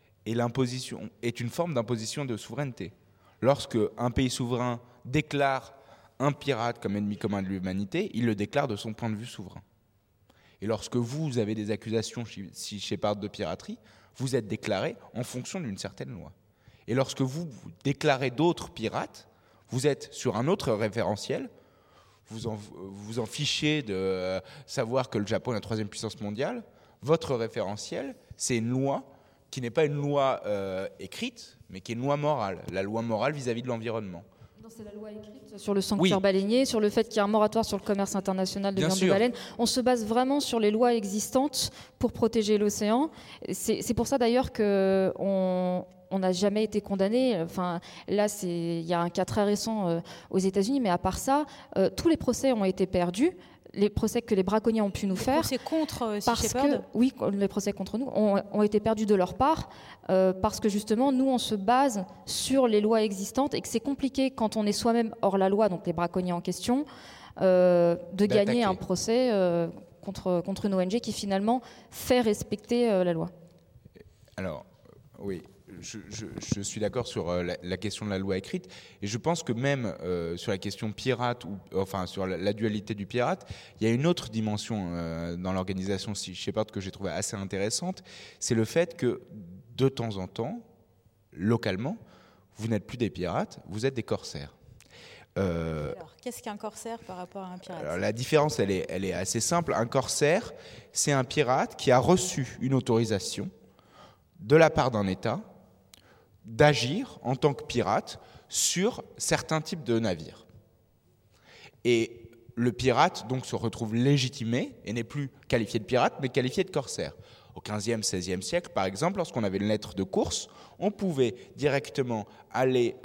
C: est une forme d'imposition de souveraineté. Lorsque un pays souverain déclare un pirate comme ennemi commun de l'humanité, il le déclare de son point de vue souverain. Et lorsque vous avez des accusations Sea Shepherd de piraterie, vous êtes déclaré en fonction d'une certaine loi. Et lorsque vous déclarez d'autres pirates, vous êtes sur un autre référentiel. Vous en fichez de savoir que le Japon est la troisième puissance mondiale. Votre référentiel, c'est une loi qui n'est pas une loi écrite, mais qui est une loi morale, la loi morale vis-à-vis de l'environnement.
F: C'est la loi écrite sur le sanctuaire baleinier, sur le fait qu'il y a un moratoire sur le commerce international de viande de baleine. On se base vraiment sur les lois existantes pour protéger l'océan. C'est pour ça d'ailleurs qu'on n'a jamais été condamné. Enfin, là, il y a un cas très récent aux États-Unis, mais à part ça, tous les procès ont été perdus. Les procès que les braconniers ont pu nous faire.
B: Les procès contre Sea Shepherd ?
F: Oui, les procès contre nous ont été perdus de leur part parce que justement, nous, on se base sur les lois existantes et que c'est compliqué quand on est soi-même hors la loi, donc les braconniers en question, de gagner un procès contre une ONG qui finalement fait respecter la loi.
C: Alors, oui. Je suis d'accord sur la question de la loi écrite et je pense que même sur la question pirate, sur la dualité du pirate, il y a une autre dimension dans l'organisation Sea Shepherd que j'ai trouvé assez intéressante, c'est le fait que de temps en temps, localement, vous n'êtes plus des pirates, vous êtes des corsaires.
B: Alors, qu'est-ce qu'un corsaire par rapport à un pirate ?
C: Alors, la différence, elle est assez simple. Un corsaire, c'est un pirate qui a reçu une autorisation de la part d'un État d'agir en tant que pirate sur certains types de navires. Et le pirate donc se retrouve légitimé et n'est plus qualifié de pirate, mais qualifié de corsaire. Au XVe, XVIe siècle, par exemple, lorsqu'on avait une lettre de course, on pouvait directement aller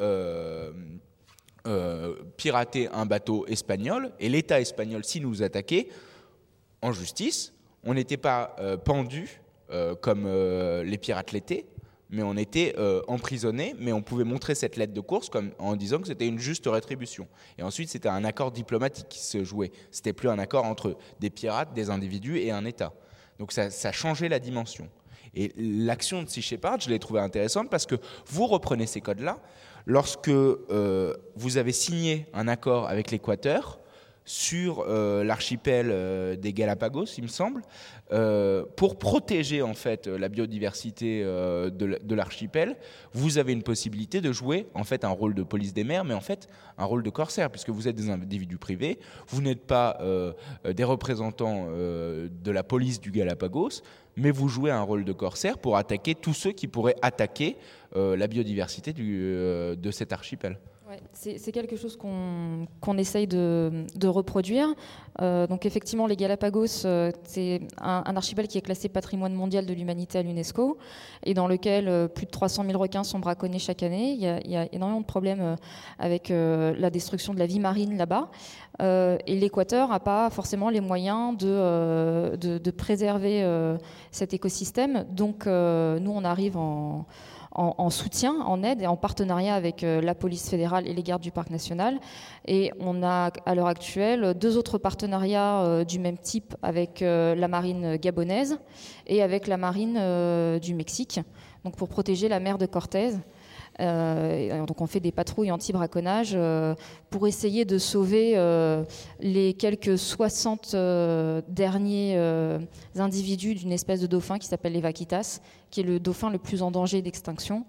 C: pirater un bateau espagnol, et l'État espagnol, s'il nous attaquait, en justice, on n'était pas pendu comme les pirates l'étaient, mais on était emprisonné, mais on pouvait montrer cette lettre de course en disant que c'était une juste rétribution. Et ensuite, c'était un accord diplomatique qui se jouait. C'était plus un accord entre des pirates, des individus et un État. Donc ça changeait la dimension. Et l'action de Sea Shepherd, je l'ai trouvée intéressante parce que vous reprenez ces codes-là lorsque vous avez signé un accord avec l'Équateur sur l'archipel des Galapagos, il me semble, pour protéger en fait la biodiversité de l'archipel. Vous avez une possibilité de jouer en fait un rôle de police des mers, mais en fait un rôle de corsaire, puisque vous êtes des individus privés, vous n'êtes pas des représentants de la police du Galapagos, mais vous jouez un rôle de corsaire pour attaquer tous ceux qui pourraient attaquer la biodiversité de cet archipel.
F: Ouais, c'est quelque chose qu'on essaye de reproduire. Donc effectivement, les Galapagos, c'est un archipel qui est classé patrimoine mondial de l'humanité à l'UNESCO et dans lequel plus de 300 000 requins sont braconnés chaque année. Il y a énormément de problèmes avec la destruction de la vie marine là-bas. Et l'Équateur n'a pas forcément les moyens de préserver cet écosystème. Donc nous, on arrive en soutien, en aide et en partenariat avec la police fédérale et les gardes du parc national. Et on a à l'heure actuelle 2 autres partenariats du même type avec la marine gabonaise et avec la marine du Mexique, donc pour protéger la mer de Cortés. Donc on fait des patrouilles anti-braconnage pour essayer de sauver les quelques 60 derniers individus d'une espèce de dauphin qui s'appelle les vaquitas, qui est le dauphin le plus en danger d'extinction,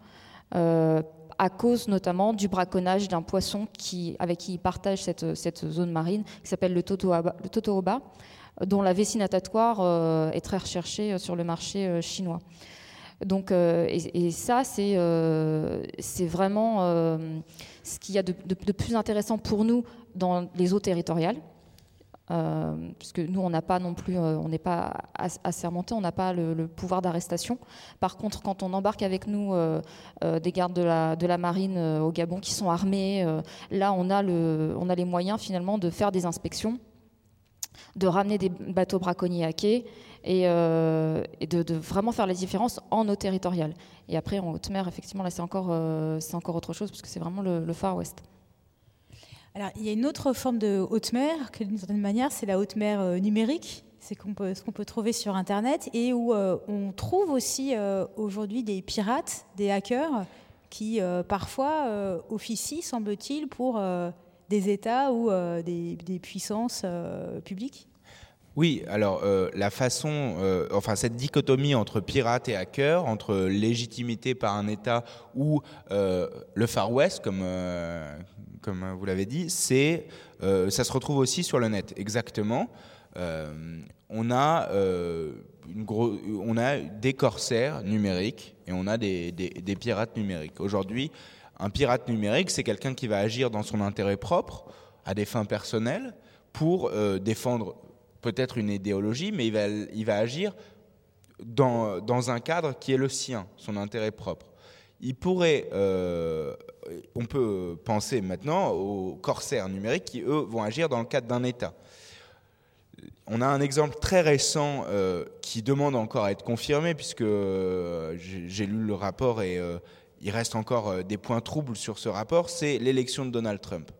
F: à cause notamment du braconnage d'un poisson avec qui il partage cette zone marine, qui s'appelle le totooba, dont la vessie natatoire est très recherchée sur le marché chinois. Donc, et ça, c'est vraiment ce qu'il y a de plus intéressant pour nous dans les eaux territoriales, puisque nous, on n'a pas non plus, on n'est pas assermenté, on n'a pas le pouvoir d'arrestation. Par contre, quand on embarque avec nous des gardes de la marine au Gabon qui sont armés, là, on a les moyens finalement de faire des inspections, de ramener des bateaux braconniers à quai et de vraiment faire la différence en eau territoriale. Et après, en haute mer, effectivement, là, c'est encore autre chose, parce que c'est vraiment le Far West.
B: Alors, il y a une autre forme de haute mer, que d'une certaine manière, c'est la haute mer numérique. C'est ce qu'on peut trouver sur Internet, et où on trouve aussi aujourd'hui des pirates, des hackers, qui parfois officient, semble-t-il, pour des États ou des puissances publiques.
C: Oui, alors la façon, cette dichotomie entre pirates et hackers, entre légitimité par un État ou le Far West, comme vous l'avez dit, ça se retrouve aussi sur le net, exactement. On a des corsaires numériques et on a des pirates numériques. Aujourd'hui, un pirate numérique, c'est quelqu'un qui va agir dans son intérêt propre, à des fins personnelles, pour défendre peut-être une idéologie, mais il va agir dans un cadre qui est le sien, son intérêt propre. On peut penser maintenant aux corsaires numériques qui, eux, vont agir dans le cadre d'un État. On a un exemple très récent qui demande encore à être confirmé, puisque j'ai lu le rapport et il reste encore des points troubles sur ce rapport, c'est l'élection de Donald Trump.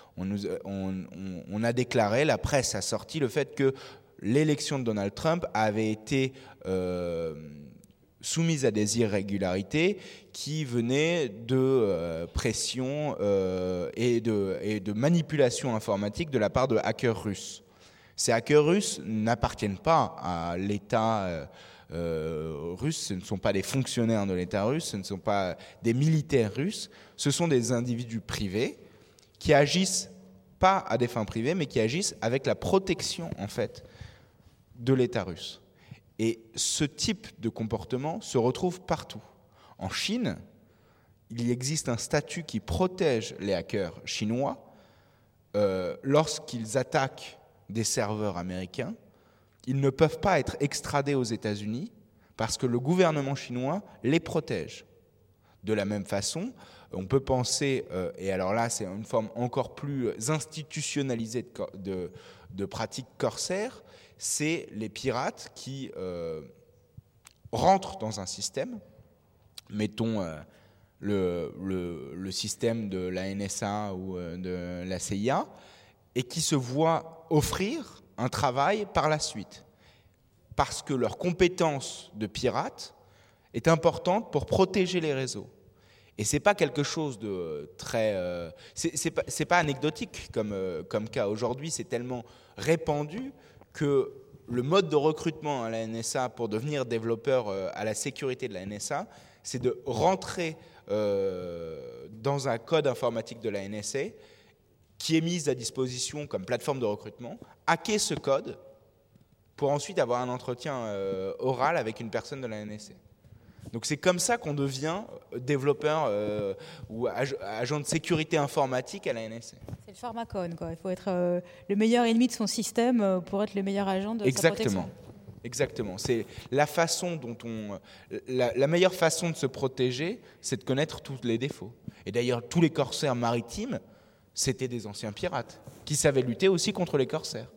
C: On a déclaré, la presse a sorti le fait que l'élection de Donald Trump avait été soumise à des irrégularités qui venaient de pression et de manipulation informatique de la part de hackers russes. Ces hackers russes n'appartiennent pas à l'État russe, ce ne sont pas des fonctionnaires de l'État russe, ce ne sont pas des militaires russes, ce sont des individus privés qui agissent pas à des fins privées, mais qui agissent avec la protection, en fait, de l'État russe. Et ce type de comportement se retrouve partout. En Chine, il existe un statut qui protège les hackers chinois lorsqu'ils attaquent des serveurs américains. Ils ne peuvent pas être extradés aux États-Unis parce que le gouvernement chinois les protège. De la même façon, on peut penser, et alors là c'est une forme encore plus institutionnalisée de pratiques corsaires, c'est les pirates qui rentrent dans un système, mettons le système de la NSA ou de la CIA, et qui se voient offrir un travail par la suite, parce que leur compétence de pirate est importante pour protéger les réseaux. Et c'est pas quelque chose de très, c'est pas anecdotique comme cas. Aujourd'hui, c'est tellement répandu que le mode de recrutement à la NSA pour devenir développeur à la sécurité de la NSA, c'est de rentrer dans un code informatique de la NSA qui est mis à disposition comme plateforme de recrutement, hacker ce code pour ensuite avoir un entretien oral avec une personne de la NSA. Donc c'est comme ça qu'on devient développeur ou agent de sécurité informatique à la NSA.
B: C'est le pharmacone, quoi. Il faut être le meilleur ennemi de son système pour être le meilleur agent de sa protection.
C: Exactement. C'est la façon dont la meilleure façon de se protéger, c'est de connaître tous les défauts. Et d'ailleurs, tous les corsaires maritimes, c'était des anciens pirates qui savaient lutter aussi contre les corsaires.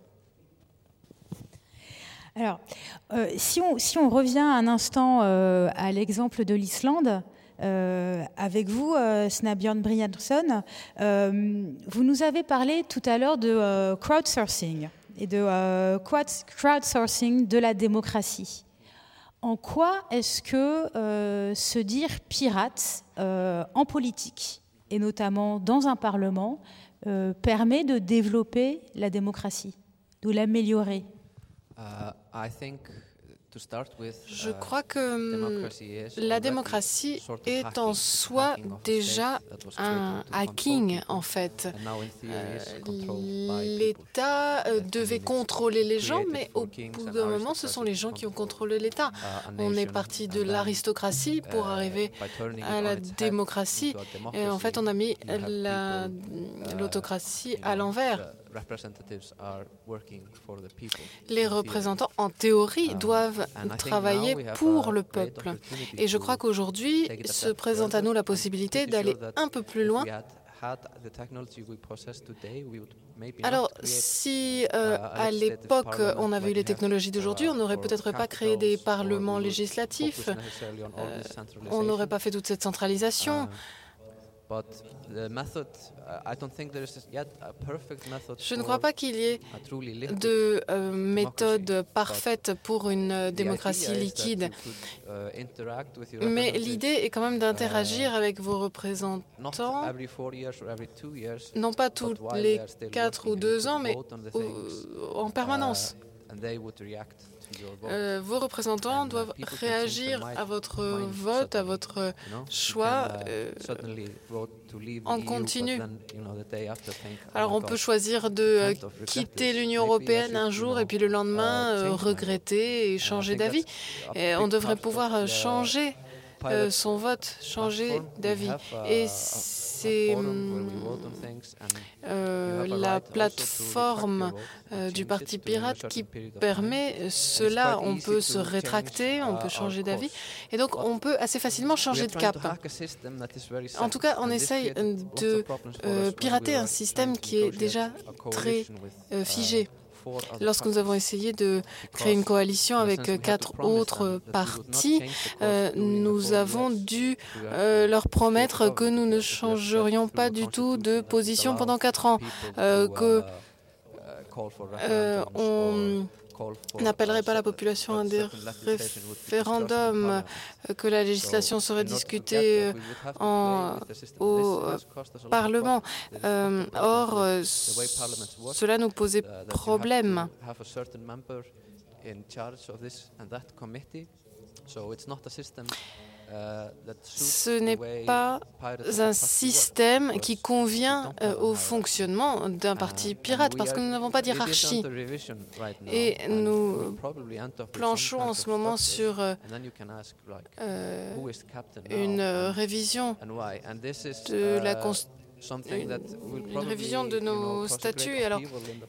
B: Alors, si on revient un instant à l'exemple de l'Islande, avec vous, Snæbjørn Brynjolfsson, vous nous avez parlé tout à l'heure de crowdsourcing et de crowdsourcing de la démocratie. En quoi est-ce que se dire pirate en politique, et notamment dans un parlement, permet de développer la démocratie, de l'améliorer?
D: Je crois que la démocratie est en soi déjà un hacking, en fait. L'État devait contrôler les gens, mais au bout d'un moment, ce sont les gens qui ont contrôlé l'État. On est parti de l'aristocratie pour arriver à la démocratie. Et en fait, on a mis l'autocratie à l'envers. Les représentants, en théorie, doivent travailler pour le peuple. Et je crois qu'aujourd'hui se présente à nous la possibilité d'aller un peu plus loin. Alors, si à l'époque on avait eu les technologies d'aujourd'hui, on n'aurait peut-être pas créé des parlements législatifs, on n'aurait pas fait toute cette centralisation. Je ne crois pas qu'il y ait de méthode parfaite pour une démocratie liquide. Mais l'idée est quand même d'interagir avec vos représentants, non pas tous les 4 ou 2 ans, mais en permanence. Vos représentants doivent réagir à votre vote, à votre choix en continu. Alors on peut choisir de quitter l'Union européenne un jour et puis le lendemain regretter et changer d'avis. On devrait pouvoir changer son vote, changer d'avis. Et c'est la plateforme du Parti pirate qui permet cela. On peut se rétracter, on peut changer d'avis. Et donc, on peut assez facilement changer de cap. En tout cas, on essaye de pirater un système qui est déjà très figé. Lorsque nous avons essayé de créer une coalition avec 4 autres partis, nous avons dû leur promettre que nous ne changerions pas du tout de position pendant 4 ans, qu'on n'appellerait pas la population à des référendums, que la législation serait discutée au Parlement. Or, cela nous posait problème. Ce n'est pas un système qui convient au fonctionnement d'un parti pirate, parce que nous n'avons pas d'hierarchie. Et nous planchons en ce moment sur une révision de la une révision de nos statuts. Alors,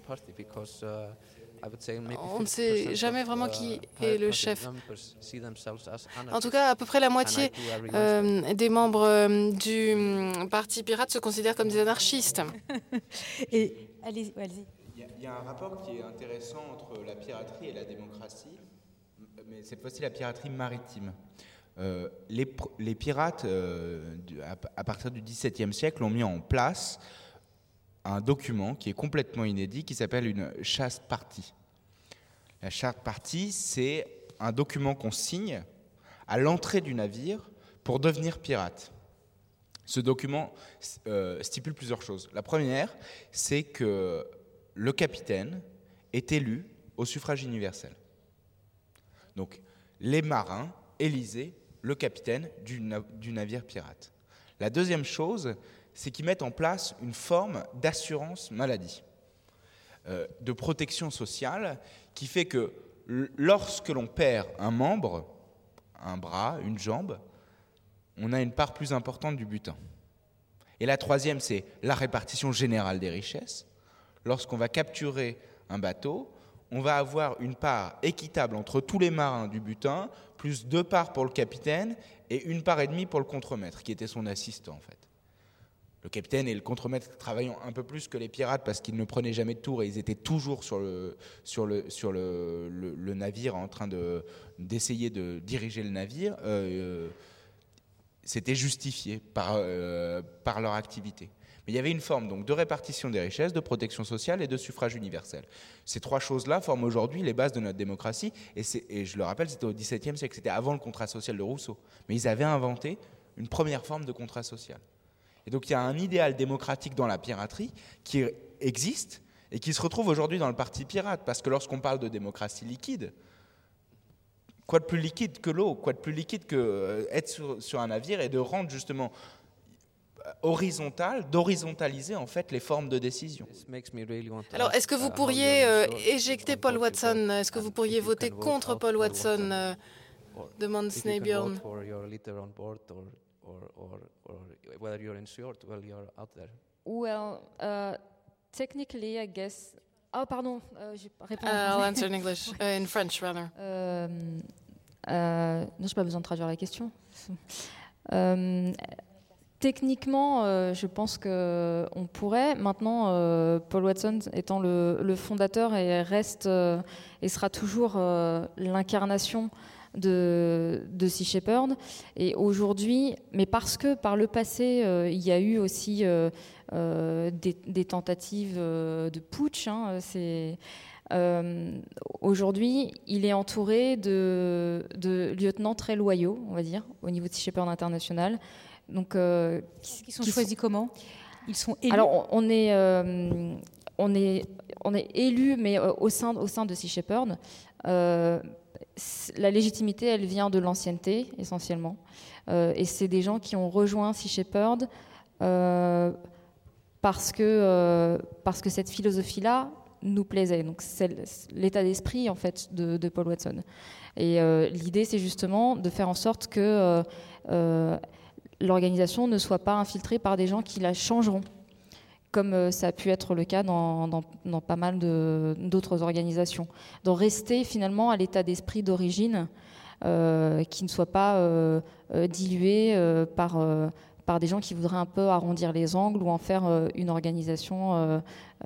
D: on ne sait jamais vraiment qui est le chef. En tout cas, à peu près la moitié des membres du Parti pirate se considèrent comme des anarchistes.
B: Et allez-y.
C: Il y a un rapport qui est intéressant entre la piraterie et la démocratie, mais cette fois-ci la piraterie maritime. Les pirates, à partir du XVIIe siècle, ont mis en place un document qui est complètement inédit, qui s'appelle une charte party. La charte party, c'est un document qu'on signe à l'entrée du navire pour devenir pirate. Ce document stipule plusieurs choses. La première, c'est que le capitaine est élu au suffrage universel. Donc, les marins élisaient le capitaine du navire pirate. La deuxième chose, c'est qu'ils mettent en place une forme d'assurance maladie, de protection sociale, qui fait que lorsque l'on perd un membre, un bras, une jambe, on a une part plus importante du butin. Et la troisième, c'est la répartition générale des richesses. Lorsqu'on va capturer un bateau, on va avoir une part équitable entre tous les marins du butin, plus 2 parts pour le capitaine et 1,5 part pour le contremaître, qui était son assistant en fait. Le capitaine et le contremaître travaillant un peu plus que les pirates parce qu'ils ne prenaient jamais de tour et ils étaient toujours sur le navire en train d'essayer de diriger le navire, c'était justifié par leur activité. Mais il y avait une forme donc, de répartition des richesses, de protection sociale et de suffrage universel. Ces 3 choses-là forment aujourd'hui les bases de notre démocratie. Et je le rappelle, c'était au XVIIe siècle, c'était avant le contrat social de Rousseau. Mais ils avaient inventé une première forme de contrat social. Et donc il y a un idéal démocratique dans la piraterie qui existe et qui se retrouve aujourd'hui dans le parti pirate. Parce que lorsqu'on parle de démocratie liquide, quoi de plus liquide que l'eau, quoi de plus liquide que être sur un navire et de rendre justement d'horizontaliser en fait les formes de décision.
D: Alors, est-ce que vous pourriez éjecter Paul Watson? Est-ce que vous pourriez voter contre Paul Watson? Demande Snæbjørn.
F: Well, technically, I guess. Oh, pardon, j'ai répondu.
D: I'll answer in English, in French rather.
F: Non, j'ai pas besoin de traduire la question. Techniquement, je pense qu'on pourrait. Maintenant, Paul Watson étant le fondateur et sera toujours l'incarnation de Sea Shepherd. Et aujourd'hui, mais parce que par le passé, il y a eu aussi des tentatives de putsch. Aujourd'hui, il est entouré de lieutenants très loyaux, on va dire, au niveau de Sea Shepherd International. Donc,
B: qui sont choisis comment? Ils sont élus.
F: Alors, on est élus, mais au sein de Sea Shepherd, la légitimité, elle vient de l'ancienneté essentiellement, et c'est des gens qui ont rejoint Sea Shepherd parce que cette philosophie-là nous plaisait. Donc, c'est l'état d'esprit en fait de Paul Watson. Et l'idée, c'est justement de faire en sorte que l'organisation ne soit pas infiltrée par des gens qui la changeront, comme ça a pu être le cas dans pas mal d'autres organisations. Donc rester finalement à l'état d'esprit d'origine, qui ne soit pas dilué par des gens qui voudraient un peu arrondir les angles ou en faire une organisation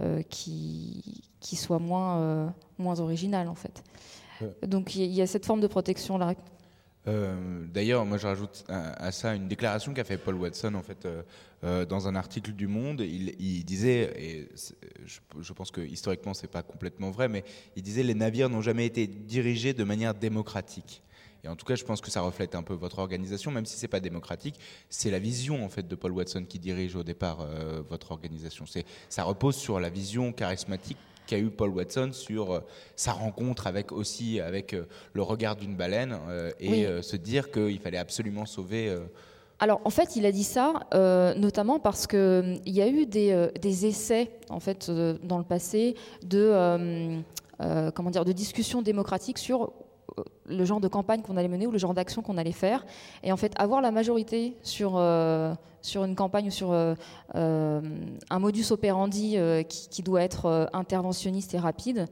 F: qui soit moins originale en fait. Donc il y a cette forme de protection-là.
C: D'ailleurs, moi je rajoute à ça une déclaration qu'a fait Paul Watson en fait, dans un article du Monde. Il disait, et je pense que historiquement c'est pas complètement vrai, mais il disait les navires n'ont jamais été dirigés de manière démocratique. Et en tout cas, je pense que ça reflète un peu votre organisation, même si c'est pas démocratique. C'est la vision en fait de Paul Watson qui dirige au départ votre organisation. Ça repose sur la vision charismatique qu'a eu Paul Watson sur sa rencontre avec le regard d'une baleine et se dire qu'il fallait absolument sauver.
F: Alors en fait, il a dit ça notamment parce que il y a eu des essais en fait dans le passé de discussions démocratiques sur le genre de campagne qu'on allait mener ou le genre d'action qu'on allait faire. Et en fait, avoir la majorité sur une campagne ou sur un modus operandi qui doit être interventionniste et rapide,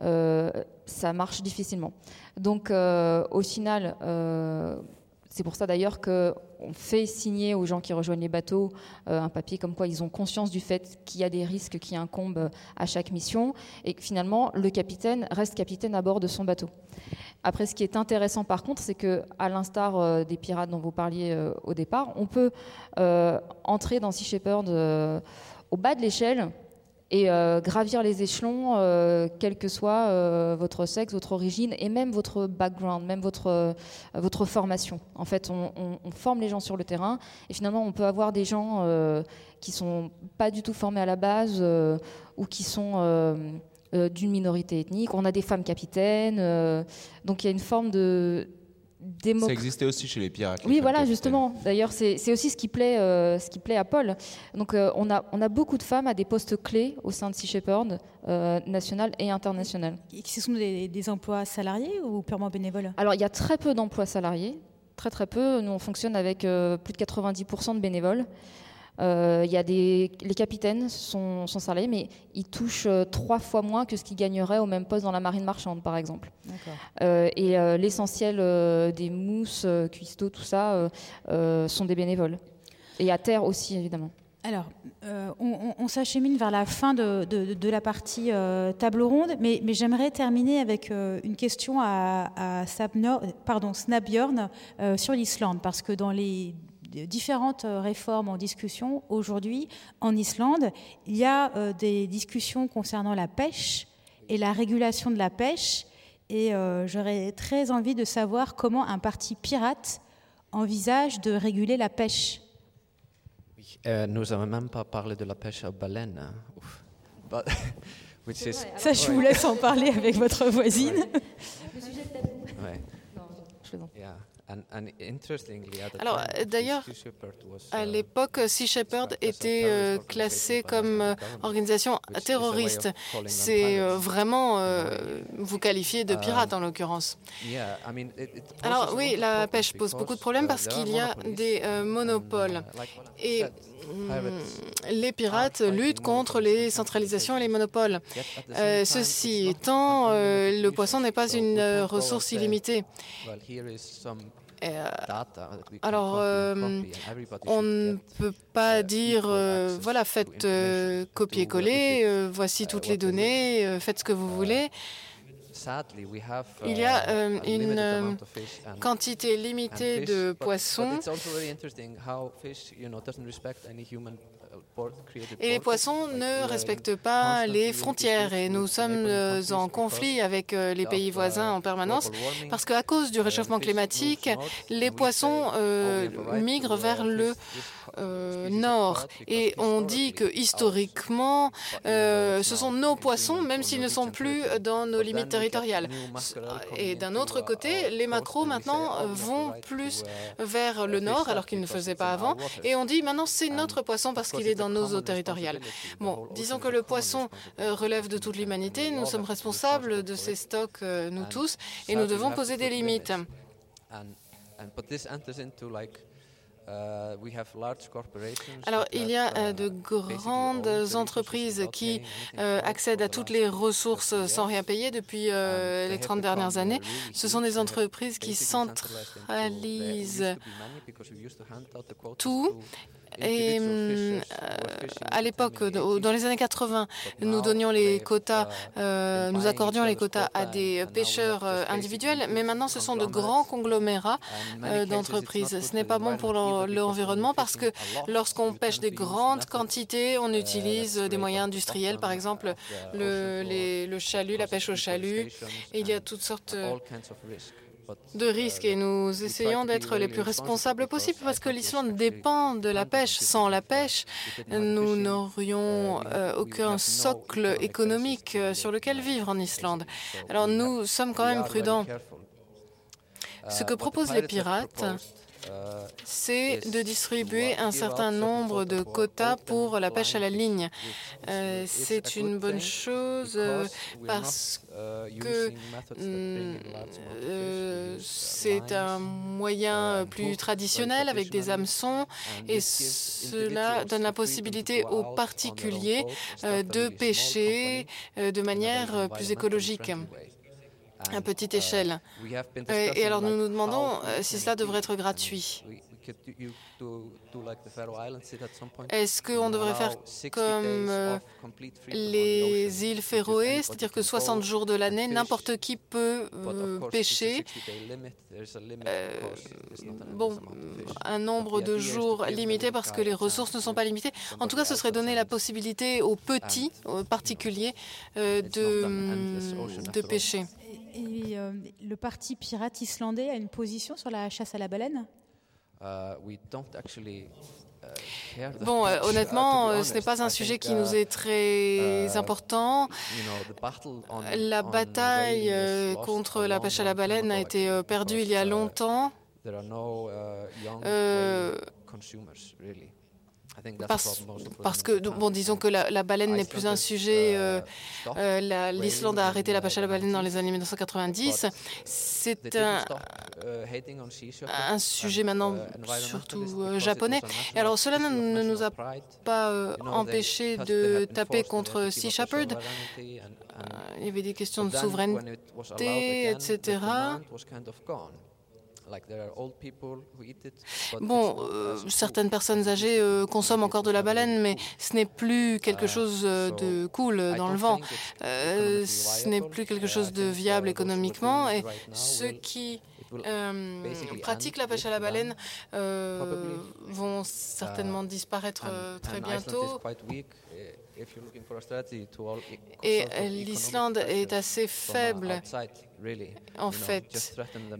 F: ça marche difficilement. Donc, au final, c'est pour ça d'ailleurs qu'on fait signer aux gens qui rejoignent les bateaux un papier comme quoi ils ont conscience du fait qu'il y a des risques qui incombent à chaque mission et que finalement, le capitaine reste capitaine à bord de son bateau. Après, ce qui est intéressant par contre, c'est qu'à l'instar des pirates dont vous parliez au départ, on peut entrer dans Sea Shepherd au bas de l'échelle et gravir les échelons, quel que soit votre sexe, votre origine et même votre background, même votre formation. En fait, on forme les gens sur le terrain et finalement, on peut avoir des gens qui sont pas du tout formés à la base ou qui sont d'une minorité ethnique. On a des femmes capitaines, donc il y a une forme de
C: Ça existait aussi chez les pirates.
F: Oui, voilà, justement. D'ailleurs, c'est aussi ce qui plaît à Paul. Donc, on a beaucoup de femmes à des postes clés au sein de Sea Shepherd, national et international.
B: Et ce sont des emplois salariés ou purement bénévoles?
F: Alors, il y a très peu d'emplois salariés, très très peu. Nous, on fonctionne avec plus de 90% de bénévoles. Il y a les capitaines sont salariés, mais ils touchent 3 fois moins que ce qu'ils gagneraient au même poste dans la marine marchande, par exemple. Et l'essentiel des mousses, cuistots, tout ça, sont des bénévoles. Et à terre aussi, évidemment.
B: Alors, on s'achemine vers la fin de la partie table ronde, mais j'aimerais terminer avec une question à Snæbjørn sur l'Islande, parce que dans les différentes réformes en discussion aujourd'hui en Islande, il y a des discussions concernant la pêche et la régulation de la pêche, et j'aurais très envie de savoir comment un parti pirate envisage de réguler la pêche.
H: Nous n'avons même pas parlé de la pêche à baleine.
B: Ça, je vous laisse en parler avec votre voisine.
F: Le sujet de tabou.
H: Ouais.
F: Non, je plaisante.
D: Alors, d'ailleurs, à l'époque, Sea Shepherd était classé comme organisation terroriste. C'est vraiment vous qualifiez de pirate en l'occurrence. Alors oui, la pêche pose beaucoup de problèmes parce qu'il y a des monopoles. Et les pirates luttent contre les centralisations et les monopoles. Ceci étant, le poisson n'est pas une ressource illimitée. Alors, on ne peut pas dire, voilà, faites copier-coller, voici toutes les données, faites ce que vous voulez. Il y a une quantité limitée de poissons. Et les poissons ne respectent pas les frontières et nous sommes en conflit avec les pays voisins en permanence parce qu'à cause du réchauffement climatique, les poissons migrent vers le nord. Et on dit que historiquement, ce sont nos poissons, même s'ils ne sont plus dans nos limites territoriales. Et d'un autre côté, les maquereaux maintenant vont plus vers le nord alors qu'ils ne faisaient pas avant. Et on dit maintenant c'est notre poisson parce qu'il est dans nos eaux territoriales. Bon, disons que le poisson relève de toute l'humanité. Nous sommes responsables de ces stocks, nous tous, et nous devons poser des limites. Alors, il y a de grandes entreprises qui accèdent à toutes les ressources sans rien payer depuis les 30 dernières années. Ce sont des entreprises qui centralisent tout. Et à l'époque, dans les années 80, nous donnions les quotas, nous accordions les quotas à des pêcheurs individuels, mais maintenant ce sont de grands conglomérats d'entreprises. Ce n'est pas bon pour l'environnement parce que lorsqu'on pêche des grandes quantités, on utilise des moyens industriels, par exemple le chalut, la pêche au chalut, et il y a toutes sortes de risques et nous essayons d'être les plus responsables possibles parce que l'Islande dépend de la pêche. Sans la pêche, nous n'aurions aucun socle économique sur lequel vivre en Islande. Alors nous sommes quand même prudents. Ce que proposent les pirates, c'est de distribuer un certain nombre de quotas pour la pêche à la ligne. C'est une bonne chose parce que c'est un moyen plus traditionnel avec des hameçons et cela donne la possibilité aux particuliers de pêcher de manière plus écologique, à petite échelle. Et alors nous nous demandons si cela devrait être gratuit. Est-ce qu'on devrait faire comme les îles Féroé, c'est-à-dire que 60 jours de l'année, n'importe qui peut pêcher un nombre de jours limité parce que les ressources ne sont pas limitées. En tout cas, ce serait donner la possibilité aux petits, aux particuliers, de pêcher.
B: Et le parti pirate islandais a une position sur la chasse à la baleine ?
D: Honnêtement, ce n'est pas un sujet qui nous est très important. La bataille contre la pêche à la baleine a été perdue il y a longtemps. Parce que, disons que la baleine n'est plus un sujet. L'Islande a arrêté la pêche à la baleine dans les années 1990. C'est un sujet maintenant surtout japonais. Et alors, cela ne nous a pas empêché de taper contre Sea Shepherd. Il y avait des questions de souveraineté, etc. Certaines personnes âgées consomment encore de la baleine, mais ce n'est plus quelque chose de cool dans le vent. Ce n'est plus quelque chose de viable économiquement. Et ceux qui pratiquent la pêche à la baleine vont certainement disparaître très bientôt. Et l'Islande est assez faible, en fait.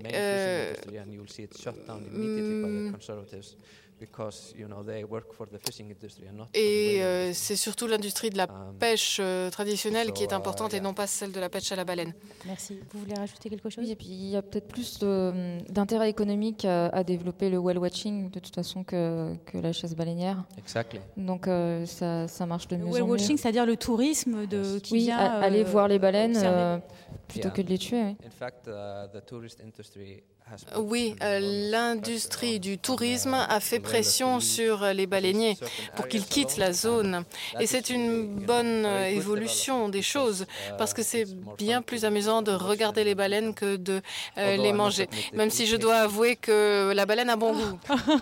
D: Et c'est surtout l'industrie de la pêche traditionnelle qui est importante et non pas celle de la pêche à la baleine.
B: Merci. Vous voulez rajouter quelque chose ?
F: Oui, et puis il y a peut-être plus d'intérêt économique à développer le whale watching de toute façon que la chasse baleinière.
C: Exactly.
F: Donc ça marche de mieux en mieux.
B: Le whale watching, c'est-à-dire le tourisme qui vient
F: aller voir les baleines plutôt que de les tuer. Oui.
C: In fact, the tourist industry
D: Oui, l'industrie du tourisme a fait pression sur les baleiniers pour qu'ils quittent la zone. Et c'est une bonne évolution des choses, parce que c'est bien plus amusant de regarder les baleines que de les manger. Même si je dois avouer que la baleine a bon goût.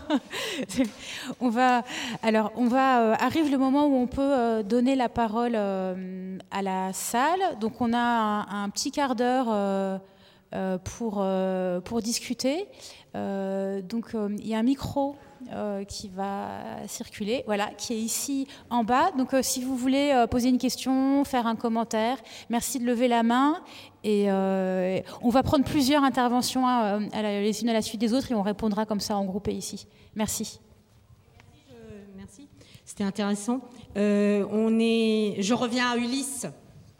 B: Arrive le moment où on peut donner la parole à la salle. Donc on a un petit quart d'heure pour discuter. Il y a un micro qui va circuler, qui est ici en bas. Donc si vous voulez poser une question, faire un commentaire, merci de lever la main. Et on va prendre plusieurs interventions les unes à la suite des autres et on répondra comme ça en groupé ici. Merci.
I: Merci. C'était intéressant. Je reviens à Ulysse.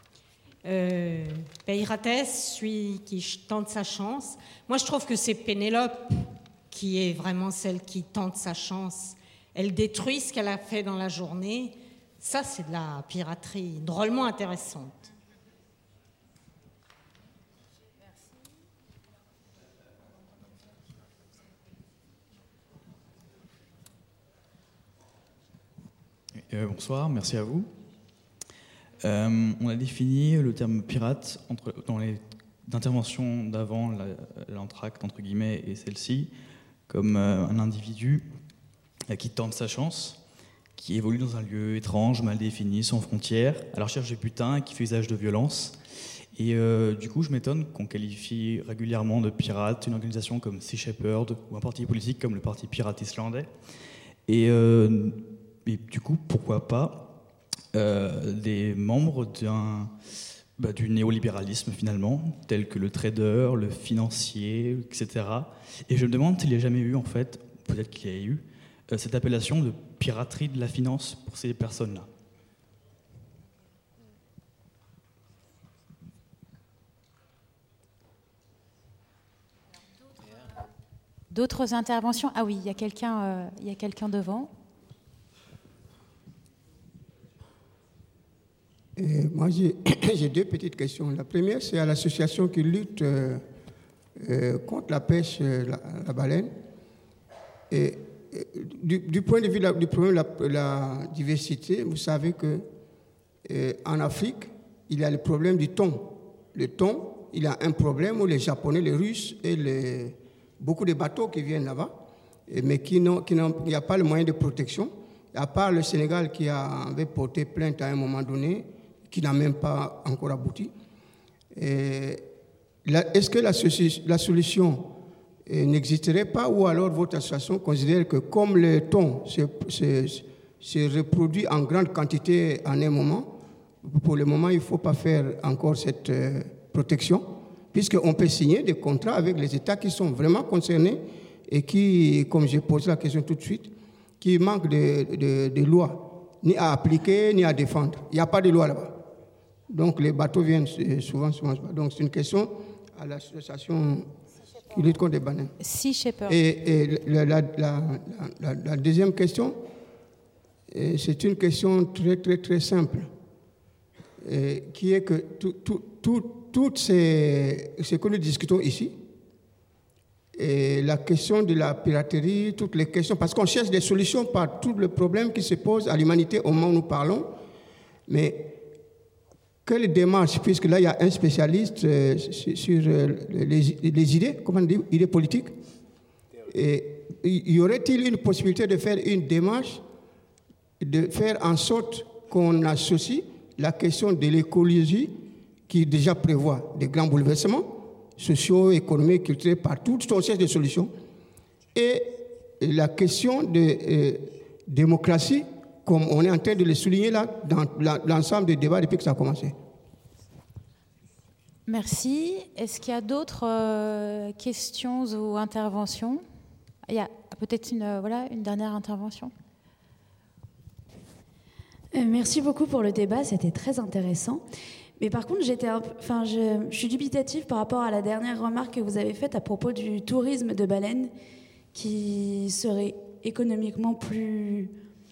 I: Péiratès, celui qui tente sa chance. Moi, je trouve que c'est Pénélope qui est vraiment celle qui tente sa chance. Elle détruit ce qu'elle a fait dans la journée. Ça, c'est de la piraterie drôlement intéressante.
J: Bonsoir, merci à vous. On a défini le terme pirate dans les interventions d'avant l'entracte entre guillemets et celle-ci comme un individu qui tente sa chance, qui évolue dans un lieu étrange, mal défini, sans frontières, à la recherche de butin et qui fait usage de violence. Et du coup, je m'étonne qu'on qualifie régulièrement de pirate une organisation comme Sea Shepherd ou un parti politique comme le Parti pirate islandais. Et du coup, pourquoi pas des membres du néolibéralisme finalement, tels que le trader, le financier, etc. Et je me demande s'il n'y a jamais eu, en fait, peut-être qu'il y a eu, cette appellation de piraterie de la finance pour ces personnes-là.
B: D'autres interventions ? Ah oui, il y a quelqu'un devant.
K: Moi, j'ai deux petites questions. La première, c'est à l'association qui lutte contre la pêche la baleine. Et du point de vue du problème de la diversité, vous savez qu'en Afrique, il y a le problème du thon. Le thon, il y a un problème où les Japonais, les Russes et beaucoup de bateaux qui viennent là-bas, mais il n'y a pas le moyen de protection, à part le Sénégal qui avait porté plainte à un moment donné, qui n'a même pas encore abouti. Est-ce que la solution n'existerait pas, ou alors votre association considère que comme le thon se reproduit en grande quantité en un moment, pour le moment, il ne faut pas faire encore cette protection, puisqu'on peut signer des contrats avec les États qui sont vraiment concernés et qui, comme j'ai posé la question tout de suite, qui manquent de lois, ni à appliquer, ni à défendre. Il n'y a pas de loi là-bas. Donc les bateaux viennent souvent. Donc c'est une question à l'association qui lutte contre les baleines.
B: Sea Shepherd.
K: Et la deuxième question, c'est une question très, très, très simple, qui est que toutes ce que nous discutons ici, et la question de la piraterie, toutes les questions, parce qu'on cherche des solutions par tous les problèmes qui se posent à l'humanité au moment où nous parlons, mais quelle démarche, puisque là il y a un spécialiste sur les idées, comment on dit, idées politiques, et y aurait-il une possibilité de faire une démarche, de faire en sorte qu'on associe la question de l'écologie qui déjà prévoit des grands bouleversements sociaux, économiques, culturels, partout, on cherche des solutions. Et la question de démocratie, comme on est en train de le souligner là, dans l'ensemble des débats depuis que ça a commencé.
B: Merci. Est-ce qu'il y a d'autres questions ou interventions? Il y a peut-être une dernière intervention.
L: Merci beaucoup pour le débat, c'était très intéressant. Mais par contre, je suis dubitative par rapport à la dernière remarque que vous avez faite à propos du tourisme de baleines, qui serait économiquement plus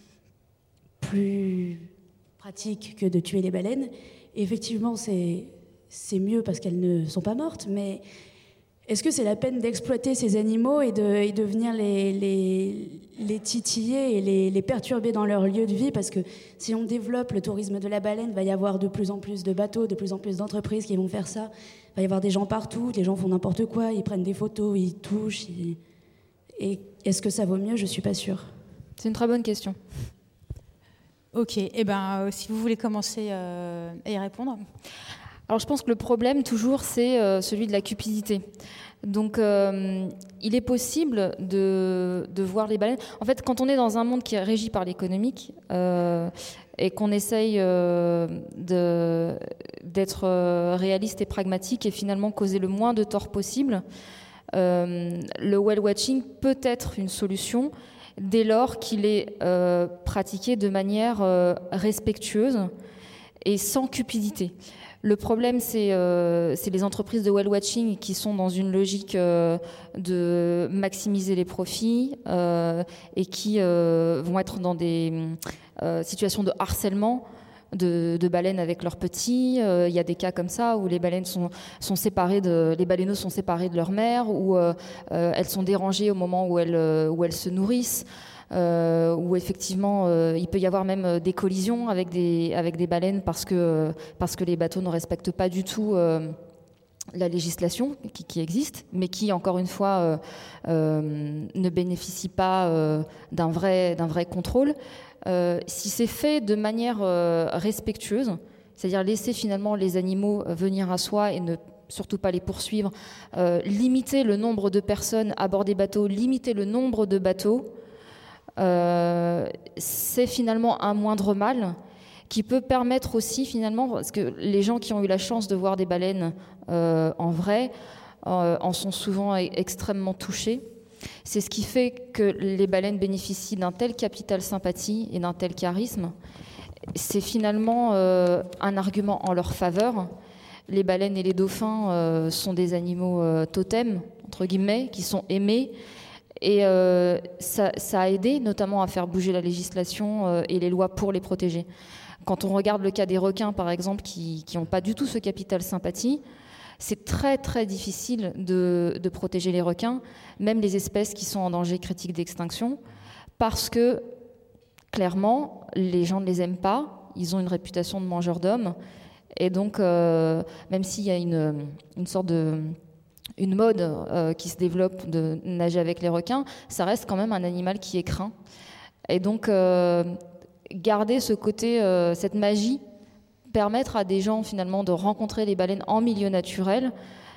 L: pratique que de tuer les baleines. Et effectivement, c'est mieux parce qu'elles ne sont pas mortes, mais est-ce que c'est la peine d'exploiter ces animaux et de venir les titiller et les perturber dans leur lieu de vie? Parce que si on développe le tourisme de la baleine, il va y avoir de plus en plus de bateaux, de plus en plus d'entreprises qui vont faire ça. Il va y avoir des gens partout, les gens font n'importe quoi, ils prennent des photos, ils touchent. Et est-ce que ça vaut mieux? Je ne suis pas sûre.
F: C'est une très bonne question.
B: Ok, si vous voulez commencer à y répondre.
F: Alors je pense que le problème toujours c'est celui de la cupidité. Donc il est possible de voir les baleines. En fait, quand on est dans un monde qui est régi par l'économique et qu'on essaye d'être réaliste et pragmatique et finalement causer le moins de tort possible, le whale watching peut être une solution dès lors qu'il est pratiqué de manière respectueuse et sans cupidité. Le problème, c'est les entreprises de whale watching qui sont dans une logique de maximiser les profits et qui vont être dans des situations de harcèlement de baleines avec leurs petits. Il y a des cas comme ça où les baleines sont séparées les baleineaux sont séparés de leur mère, où elles sont dérangées au moment où elles se nourrissent. Où effectivement il peut y avoir même des collisions avec des baleines parce que les bateaux ne respectent pas du tout la législation qui existe, mais qui encore une fois ne bénéficie pas d'un vrai contrôle. Si c'est fait de manière respectueuse, c'est-à-dire laisser finalement les animaux venir à soi et ne surtout pas les poursuivre, limiter le nombre de personnes à bord des bateaux, limiter le nombre de bateaux, c'est finalement un moindre mal qui peut permettre aussi finalement, parce que les gens qui ont eu la chance de voir des baleines en vrai en sont souvent extrêmement touchés. C'est ce qui fait que les baleines bénéficient d'un tel capital sympathie et d'un tel charisme. C'est finalement un argument en leur faveur. Les baleines et les dauphins sont des animaux totems, entre guillemets, qui sont aimés. Et ça a aidé notamment à faire bouger la législation et les lois pour les protéger. Quand on regarde le cas des requins, par exemple, qui n'ont pas du tout ce capital sympathie, c'est très très difficile de protéger les requins, même les espèces qui sont en danger critique d'extinction, parce que clairement, les gens ne les aiment pas, ils ont une réputation de mangeurs d'hommes, et donc même s'il y a une sorte mode qui se développe de nager avec les requins, ça reste quand même un animal qui est craint. Et donc, garder ce côté, cette magie, permettre à des gens finalement de rencontrer les baleines en milieu naturel,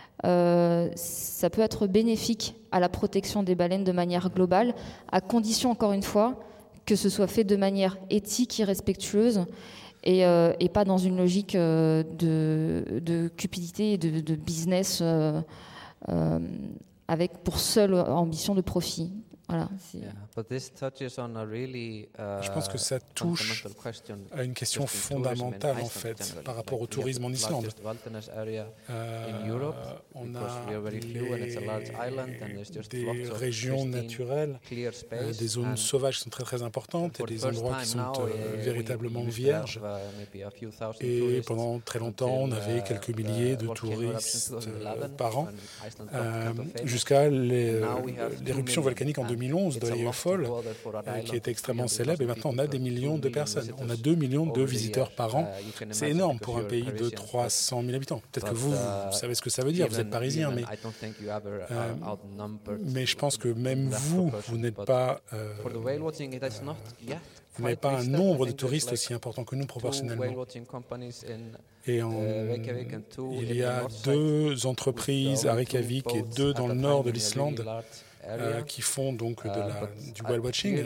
F: ça peut être bénéfique à la protection des baleines de manière globale, à condition, encore une fois, que ce soit fait de manière éthique et respectueuse et pas dans une logique de cupidité et de business avec pour seule ambition de profit. Voilà,
E: je pense que ça touche à une question fondamentale en fait par rapport au tourisme en Islande. On a des régions naturelles, des zones sauvages qui sont très très importantes et des endroits qui sont véritablement vierges. Et pendant très longtemps, on avait quelques milliers de touristes par an, jusqu'à l'éruption volcanique en 2011 de la Yeofol, qui est extrêmement célèbre, et maintenant on a des millions de personnes. On a 2 millions de visiteurs par an. C'est énorme pour un pays de 300 000 habitants. Peut-être que vous savez ce que ça veut dire, vous êtes parisien, mais je pense que même vous n'êtes pas... vous n'avez pas un nombre de touristes aussi important que nous proportionnellement. Et il y a 2 entreprises à Reykjavik et 2 dans le nord de l'Islande qui font donc du whale watching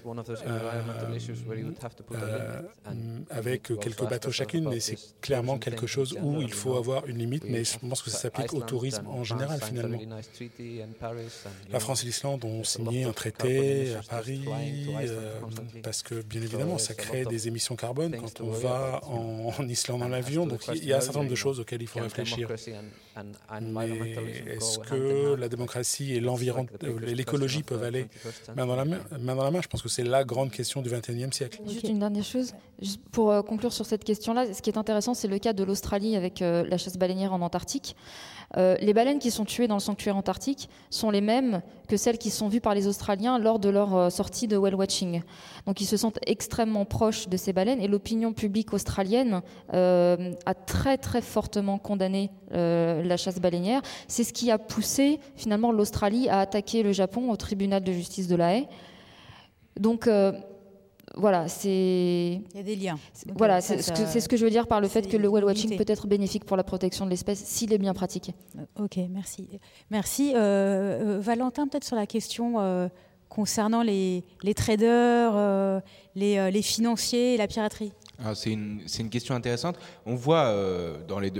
E: avec quelques bateaux chacune, mais c'est clairement quelque chose où il faut avoir une limite, mais je pense que ça s'applique au tourisme en général finalement. La France et l'Islande ont signé un traité à Paris parce que bien évidemment ça crée des émissions carbone quand on va en Islande en avion, donc il y a un certain nombre de choses auxquelles il faut réfléchir. Mais est-ce que la démocratie et l'écologie peuvent aller main dans la main? Je pense que c'est la grande question du XXIe siècle.
F: Juste une dernière chose, juste pour conclure sur cette question-là, ce qui est intéressant, c'est le cas de l'Australie avec la chasse baleinière en Antarctique. Les baleines qui sont tuées dans le sanctuaire antarctique sont les mêmes que celles qui sont vues par les Australiens lors de leur sortie de whale watching. Donc ils se sentent extrêmement proches de ces baleines et l'opinion publique australienne a très très fortement condamné la chasse baleinière. C'est ce qui a poussé finalement l'Australie à attaquer le Japon au tribunal de justice de La Haye. Donc voilà, il
B: y a des liens.
F: Voilà, c'est ce que je veux dire par le fait que le whale watching peut être bénéfique pour la protection de l'espèce s'il est bien pratiqué.
B: Ok, merci. Valentin, peut-être sur la question concernant les traders, les financiers et la piraterie.
C: Alors, c'est une question intéressante. On voit dans les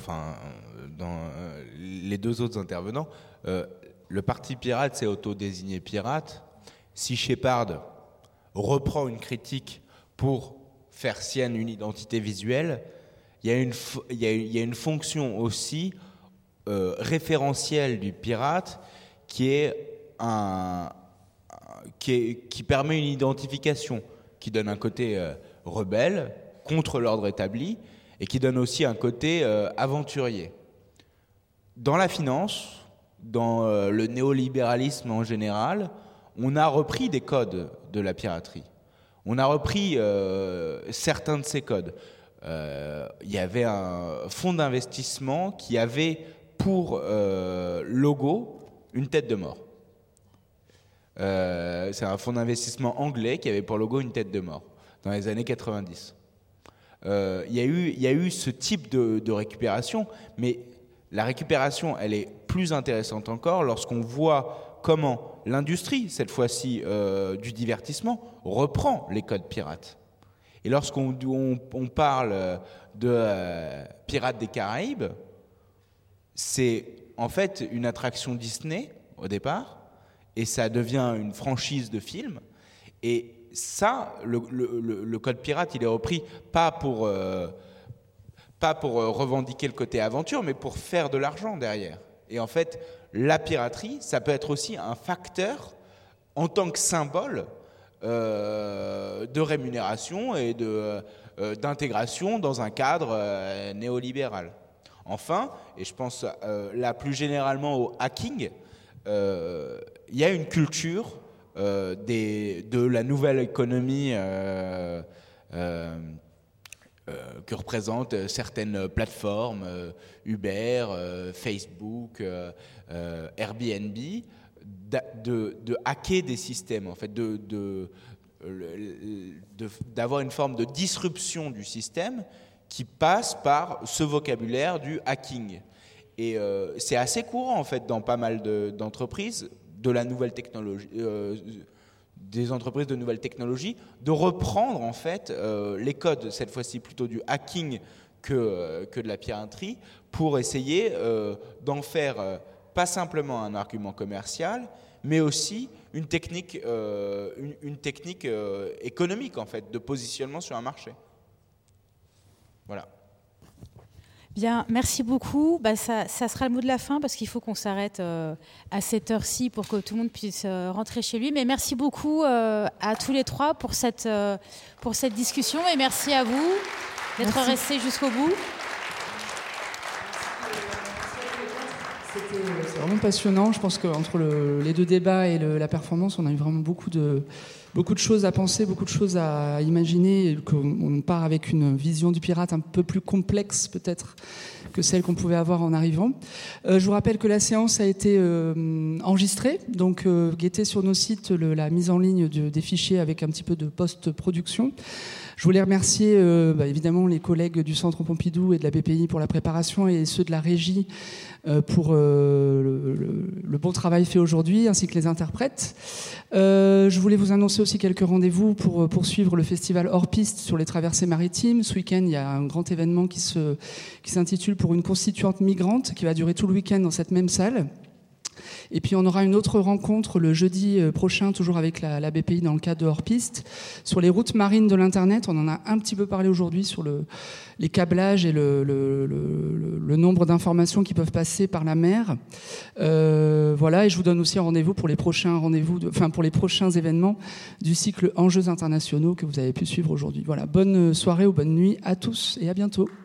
C: deux autres intervenants, le parti pirate s'est autodésigné pirate. Sea Shepherd reprend une critique pour faire sienne une identité visuelle. Il y a une fonction aussi référentielle du pirate qui permet une identification, qui donne un côté rebelle contre l'ordre établi et qui donne aussi un côté aventurier. Dans la finance, dans le néolibéralisme en général, on a repris des codes de la piraterie. On a repris certains de ces codes. Il y avait un fonds d'investissement qui avait pour logo une tête de mort. C'est un fonds d'investissement anglais qui avait pour logo une tête de mort dans les années 90. Il y a eu ce type de récupération, mais la récupération, elle est plus intéressante encore lorsqu'on voit comment l'industrie, cette fois-ci du divertissement, reprend les codes pirates. Et lorsqu'on parle de Pirates des Caraïbes, c'est en fait une attraction Disney au départ, et ça devient une franchise de films. Et ça, le code pirate, il est repris pas pour revendiquer le côté aventure, mais pour faire de l'argent derrière. Et en fait, la piraterie, ça peut être aussi un facteur en tant que symbole de rémunération et d'intégration dans un cadre néolibéral. Enfin, et je pense là plus généralement au hacking, il y a une culture de la nouvelle économie que représentent certaines plateformes, Uber, Facebook, Airbnb, de hacker des systèmes, en fait, d'avoir une forme de disruption du système qui passe par ce vocabulaire du hacking. Et c'est assez courant, en fait, dans pas mal d'entreprises de la nouvelle technologie, des entreprises de nouvelles technologies, de reprendre, en fait, les codes, cette fois-ci plutôt du hacking que de la piraterie, pour essayer d'en faire pas simplement un argument commercial, mais aussi une technique économique, en fait, de positionnement sur un marché. Voilà.
B: Bien, merci beaucoup. Ça sera le mot de la fin parce qu'il faut qu'on s'arrête à cette heure-ci pour que tout le monde puisse rentrer chez lui. Mais merci beaucoup à tous les trois pour cette discussion et merci à vous d'être restés jusqu'au bout.
M: C'est vraiment passionnant. Je pense qu'entre les deux débats et la performance, on a eu vraiment beaucoup de choses à penser, beaucoup de choses à imaginer, et qu'on part avec une vision du pirate un peu plus complexe peut-être que celle qu'on pouvait avoir en arrivant. Je vous rappelle que la séance a été enregistrée, donc guettez sur nos sites la mise en ligne des fichiers avec un petit peu de post-production. Je voulais remercier évidemment les collègues du Centre Pompidou et de la BPI pour la préparation et ceux de la régie pour le bon travail fait aujourd'hui, ainsi que les interprètes. Je voulais vous annoncer aussi quelques rendez-vous pour poursuivre le festival hors-piste sur les traversées maritimes. Ce week-end, il y a un grand événement qui s'intitule « Pour une constituante migrante » qui va durer tout le week-end dans cette même salle. Et puis on aura une autre rencontre le jeudi prochain, toujours avec la BPI dans le cadre de hors-piste, sur les routes marines de l'Internet. On en a un petit peu parlé aujourd'hui sur les câblages et le nombre d'informations qui peuvent passer par la mer. Voilà, et je vous donne aussi un rendez-vous pour les prochains pour les prochains événements du cycle Enjeux internationaux que vous avez pu suivre aujourd'hui. Voilà, bonne soirée ou bonne nuit à tous et à bientôt.